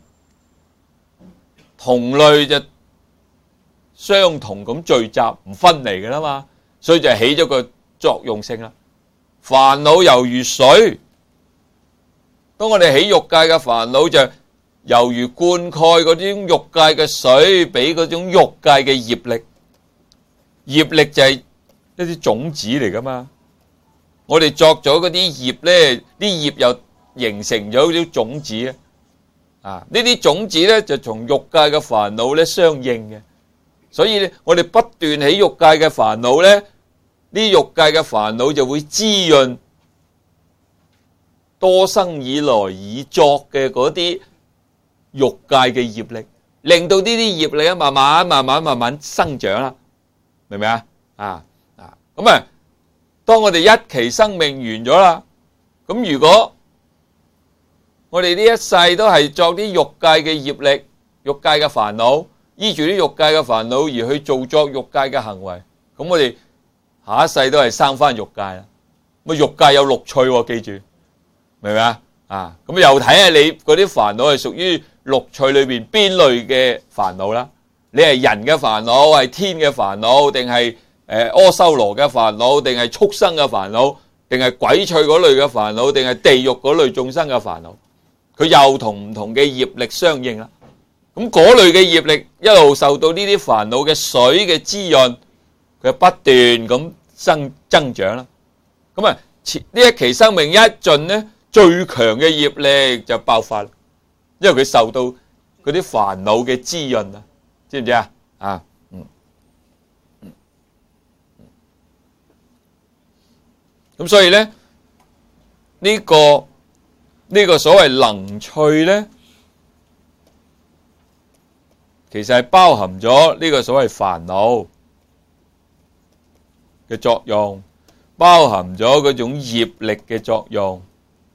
同類就相同咁聚集，唔分離嘅啦嘛，所以就起咗個作用性啦。煩惱猶如水，當我哋起欲界嘅煩惱就猶如灌溉嗰啲欲界嘅水，俾嗰種欲界嘅業力，業力就係一啲種子嚟噶嘛。我哋作咗嗰啲業咧，啲業又形成咗啲種子呢啲種子咧就同欲界嘅煩惱咧相應嘅，所以咧我哋不斷起欲界嘅煩惱咧，呢欲界嘅煩惱就會滋潤多生以來已作嘅嗰啲欲界嘅業力，令到呢啲業力啊慢慢生長啦，明唔明啊？咁當我哋一期生命完咗啦，咁如果我哋呢一世都係作啲欲界嘅業力， 欲界嘅煩惱，依住啲欲界嘅煩惱而去做作欲界嘅行為，咁我哋下一世都係生翻欲界啦。咁欲界有六趣喎，記住，明唔明啊？咁又睇下你嗰啲煩惱係屬於六趣裏邊邊類嘅煩惱啦。你係人嘅煩惱，係天嘅煩惱，定係阿修羅嘅煩惱，定係畜生嘅煩惱，定係鬼趣嗰類嘅煩惱，定係地獄嗰類眾生嘅煩惱？佢又同唔同嘅業力相應啦。咁嗰類嘅業力一路受到呢啲煩惱嘅水嘅滋潤，佢不斷咁增長啦。咁啊，呢一期生命一盡咧，最強嘅業力就爆發啦，因為佢受到嗰啲煩惱嘅滋潤啊，知唔知啊？咁所以咧，呢個所謂能趣咧，其實係包含咗呢個所謂煩惱嘅作用，包含咗嗰種業力嘅作用，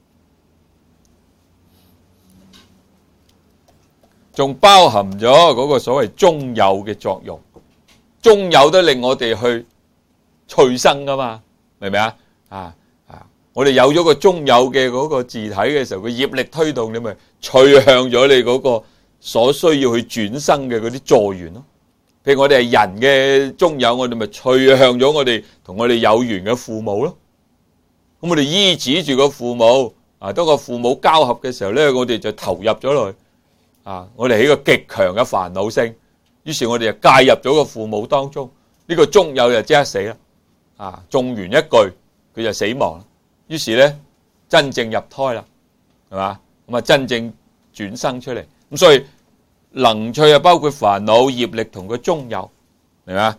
仲包含咗嗰個所謂中有嘅作用。中有都令我哋去趣生噶嘛，明唔明啊？我哋有咗個中有嘅嗰個自體嘅時候，個業力推動你咪趣向咗你嗰個所需要去轉生嘅嗰啲助緣咯。譬如我哋係人嘅中有，我哋咪趣向咗我哋同我哋有緣嘅父母咯。咁我哋依止住個父母，當個父母交合嘅時候咧，我哋就投入咗落去。我哋起個極強嘅煩惱性，於是我哋就介入咗個父母當中，呢個中有就即刻死啦。種完一句，佢就死亡啦。於是咧，真正入胎啦，係嘛？咁啊，真正轉生出嚟。咁所以能趣啊，包括煩惱、業力同個中有，明嘛？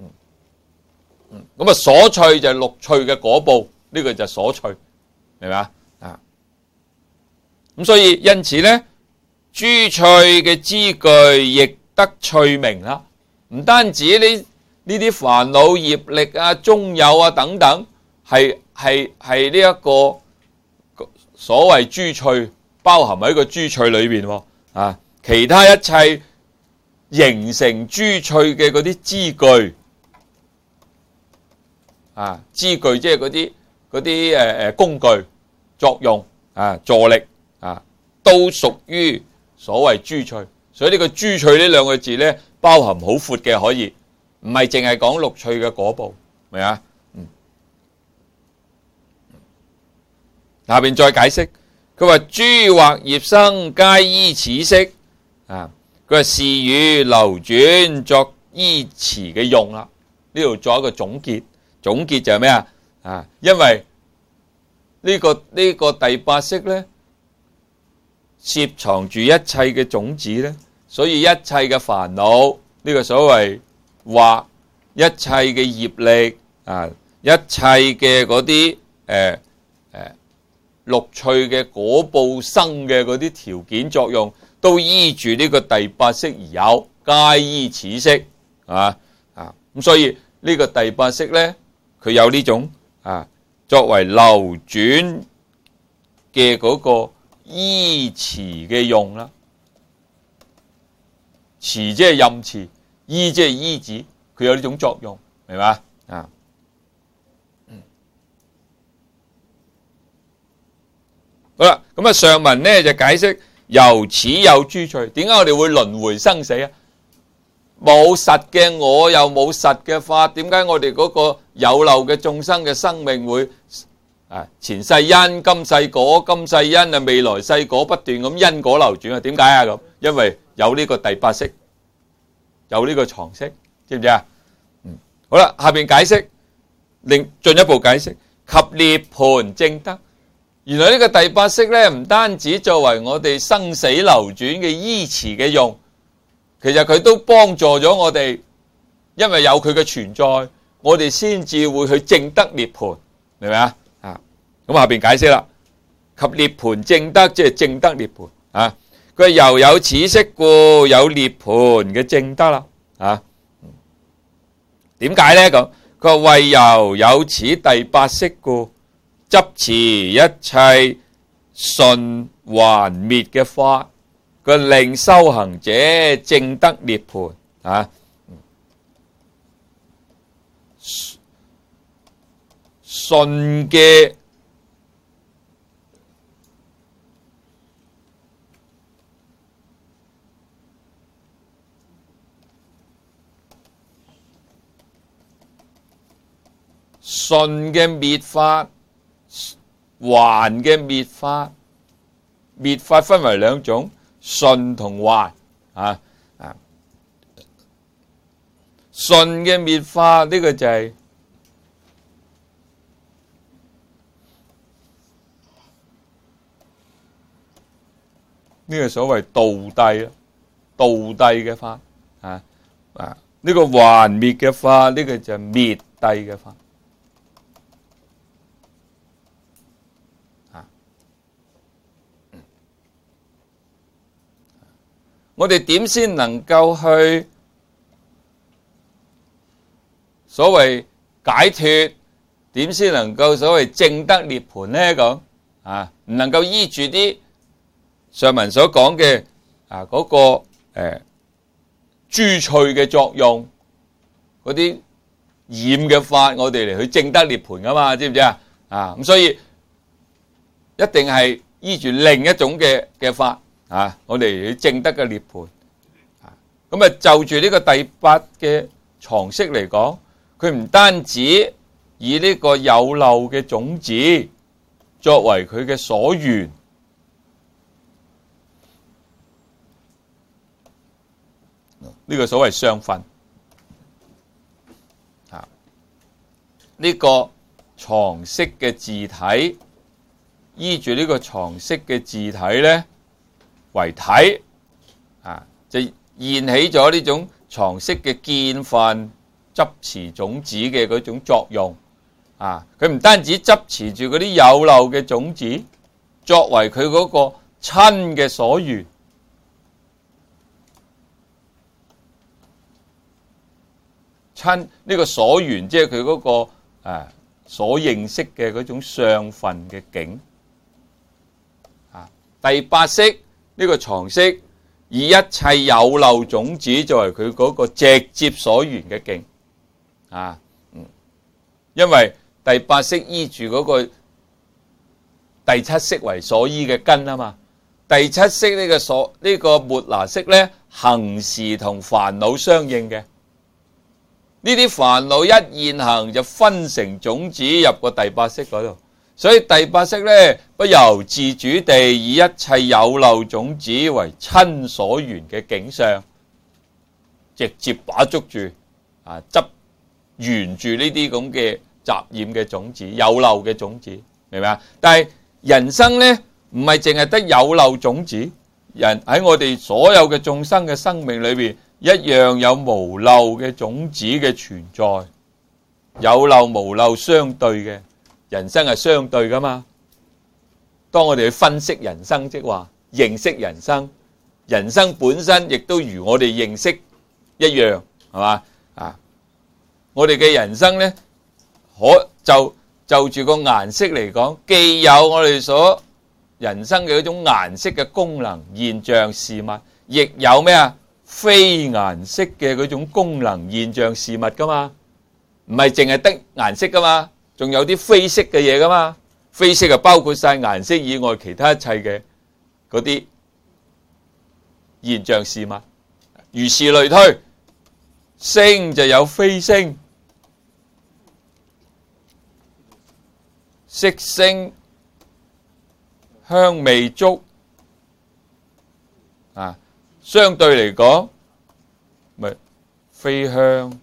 咁啊，所趣就係六趣嘅果報，呢個就係所趣，明嘛？咁所以因此咧，諸趣嘅資具亦得趣名啦。唔單止呢啲煩惱、業力啊、中有啊等等，係呢一個所謂諸趣，包含喺個諸趣裏邊。其他一切形成諸趣嘅嗰啲資具，資具即係嗰啲工具、作用助力都屬於所謂諸趣。所以呢個諸趣呢兩個字咧，包含好闊嘅，可以唔係淨係講六趣嘅果報，明啊？下邊再解釋，佢話諸惑業生皆依此式，佢話是與流轉作依持嘅用啦。呢度做一個總結，總結就係咩啊？因為呢個第八識咧，攝藏住一切嘅種子咧，所以一切嘅煩惱，呢個所謂惑，一切嘅業力一切嘅嗰啲六趣嘅果報生嘅嗰啲條件作用，都依住呢個第八識而有，皆依此識，咁所以呢個第八識咧，佢有呢種作為流轉嘅嗰個依持嘅用啦。持即係任持，依即係依止，佢有呢種作用，明嘛？好啦，咁上文咧就解釋由此有諸趣。點解我哋會輪迴生死啊？冇實嘅我，又冇實嘅法，點解我哋嗰個有漏嘅眾生嘅生命會前世因、今世果、今世因啊，未來世果不斷咁因果流轉啊？點解啊？咁因為有呢個第八識，有呢個藏識，知唔知啊？好啦，下邊解釋，另進一步解釋及涅槃證得。原來呢個第八識咧，唔單止作為我哋生死流轉嘅依持嘅用，其實佢都幫助咗我哋，因為有佢嘅存在，我哋先至會去證得涅槃，明唔明啊？咁下邊解釋啦，及涅槃證得，即係證得涅槃佢又有此識故，有涅槃嘅證得啦。點解咧？咁佢話為由有此第八識故，執持一切順還滅嘅法， 佢令修行者證得涅槃啊。信嘅滅法，還嘅滅法，滅法分為兩種，信同還啊。信嘅滅法呢個就係呢個所謂道諦，道諦嘅法啊。呢個還滅嘅法，呢個就係滅諦嘅法。我哋點先能夠去所謂解脫？點先能夠所謂證得涅槃呢？咁唔能夠依住啲上文所講嘅嗰個珠翠嘅作用，嗰啲染嘅法，我哋嚟去證得涅槃噶嘛？知唔知啊？咁所以一定係依住另一種嘅法。我哋去證得嘅涅槃，咁就住呢個第八嘅床識嚟講，佢唔單止以呢個有漏嘅種子作為佢嘅所緣，呢個所謂相分，呢個床識嘅自體，依住呢個床識嘅自體呢為體，就現起咗呢種床識嘅見分執持種子嘅嗰種作用。佢唔單止執持住嗰啲有漏嘅種子，作為佢嗰個親嘅所緣，親呢個所緣即係佢嗰個所認識嘅嗰種相分嘅境。第八識呢個床識，以一切有漏種子作為佢嗰個直接所緣嘅境。因為第八識依住嗰個第七識為所依嘅根啊嘛。第七識呢個末那識呢，行時同煩惱相應嘅。呢啲煩惱一現行就分成種子入個第八識嗰度。所以第八識呢，不由自主地以一切有漏種子為親所緣嘅境相，直接把捉住執緣住呢啲咁嘅雜染嘅種子、有漏嘅種子，明唔明啊？但係人生呢，唔係淨係得有漏種子，人喺我哋所有嘅眾生嘅生命裏邊，一樣有無漏嘅種子嘅存在，有漏無漏相對嘅。人生係相對噶嘛？當我哋去分析人生，即話認識人生，人生本身亦都如我哋認識一樣，係嘛？我哋嘅人生呢，就住個顏色嚟講，既有我哋所人生嘅嗰種顏色嘅功能、現象、事物，亦有咩啊？非顏色嘅嗰種功能、現象、事物噶嘛？唔係淨係得顏色噶嘛？仲有啲非色嘅嘢噶嘛？非色就包括晒顏色以外其他一切嘅嗰啲現象事物。如是類推，聲就有非聲、色聲、香味觸。相對嚟講，咪非香。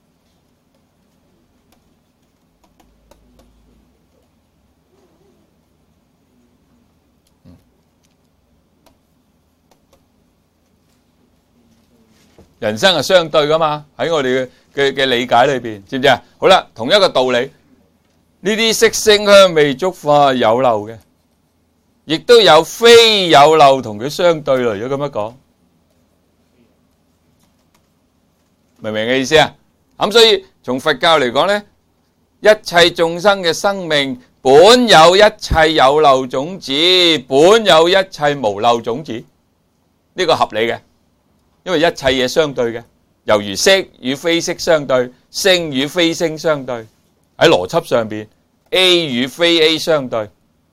人生係相對噶嘛，喺我哋嘅理解裏邊，知唔知啊？好啦，同一個道理，呢啲色聲香味觸法有漏嘅，亦都有非有漏同佢相對咯。如果咁樣講，明唔明嘅意思啊？咁所以從佛教嚟講呢，一切眾生嘅生命本有一切有漏種子，本有一切無漏種子。 呢個合理嘅，因為一切嘢相對嘅，猶如色與非色相對，聲與非聲相對，喺邏輯上邊 A 與非 A 相對，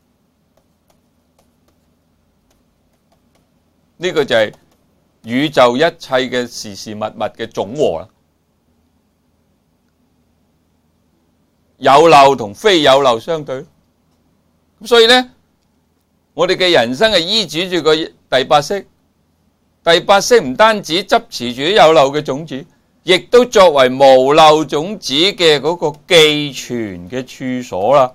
呢個就係宇宙一切嘅事事物物嘅總和啦。有漏同非有漏相對，咁所以呢，我哋嘅人生係依主住個第八識。第八識唔單止執持住有漏嘅種子，亦都作為無漏種子嘅嗰個寄存嘅處所啦。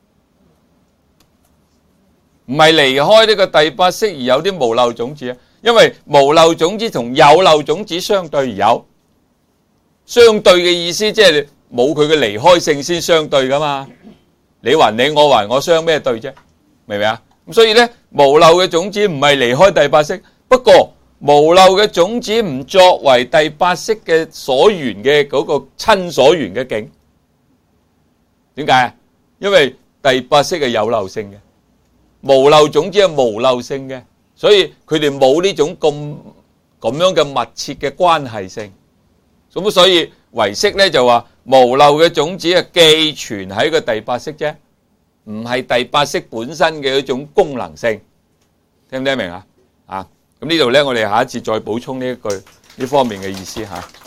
唔係離開呢個第八識而有啲無漏種子啊，因為無漏種子同有漏種子相對而有。相對嘅意思即係冇佢嘅離開性先相對噶嘛。你還你，我還我，相咩對啫？明唔明啊？咁所以呢，無漏嘅種子唔係離開第八識，不過無漏嘅種子唔作為第八識嘅所緣嘅嗰個親所緣嘅境。點解啊？因為第八識係有漏性嘅，無漏種子係無漏性嘅，所以佢哋冇呢種咁樣嘅密切嘅關係性。咁所以唯識咧就話無漏嘅種子係寄存喺個第八識啫，唔係第八識本身嘅一種功能性。聽唔聽明啊？啊！咁呢度咧，我哋下一次再補充呢一句呢方面嘅意思嚇。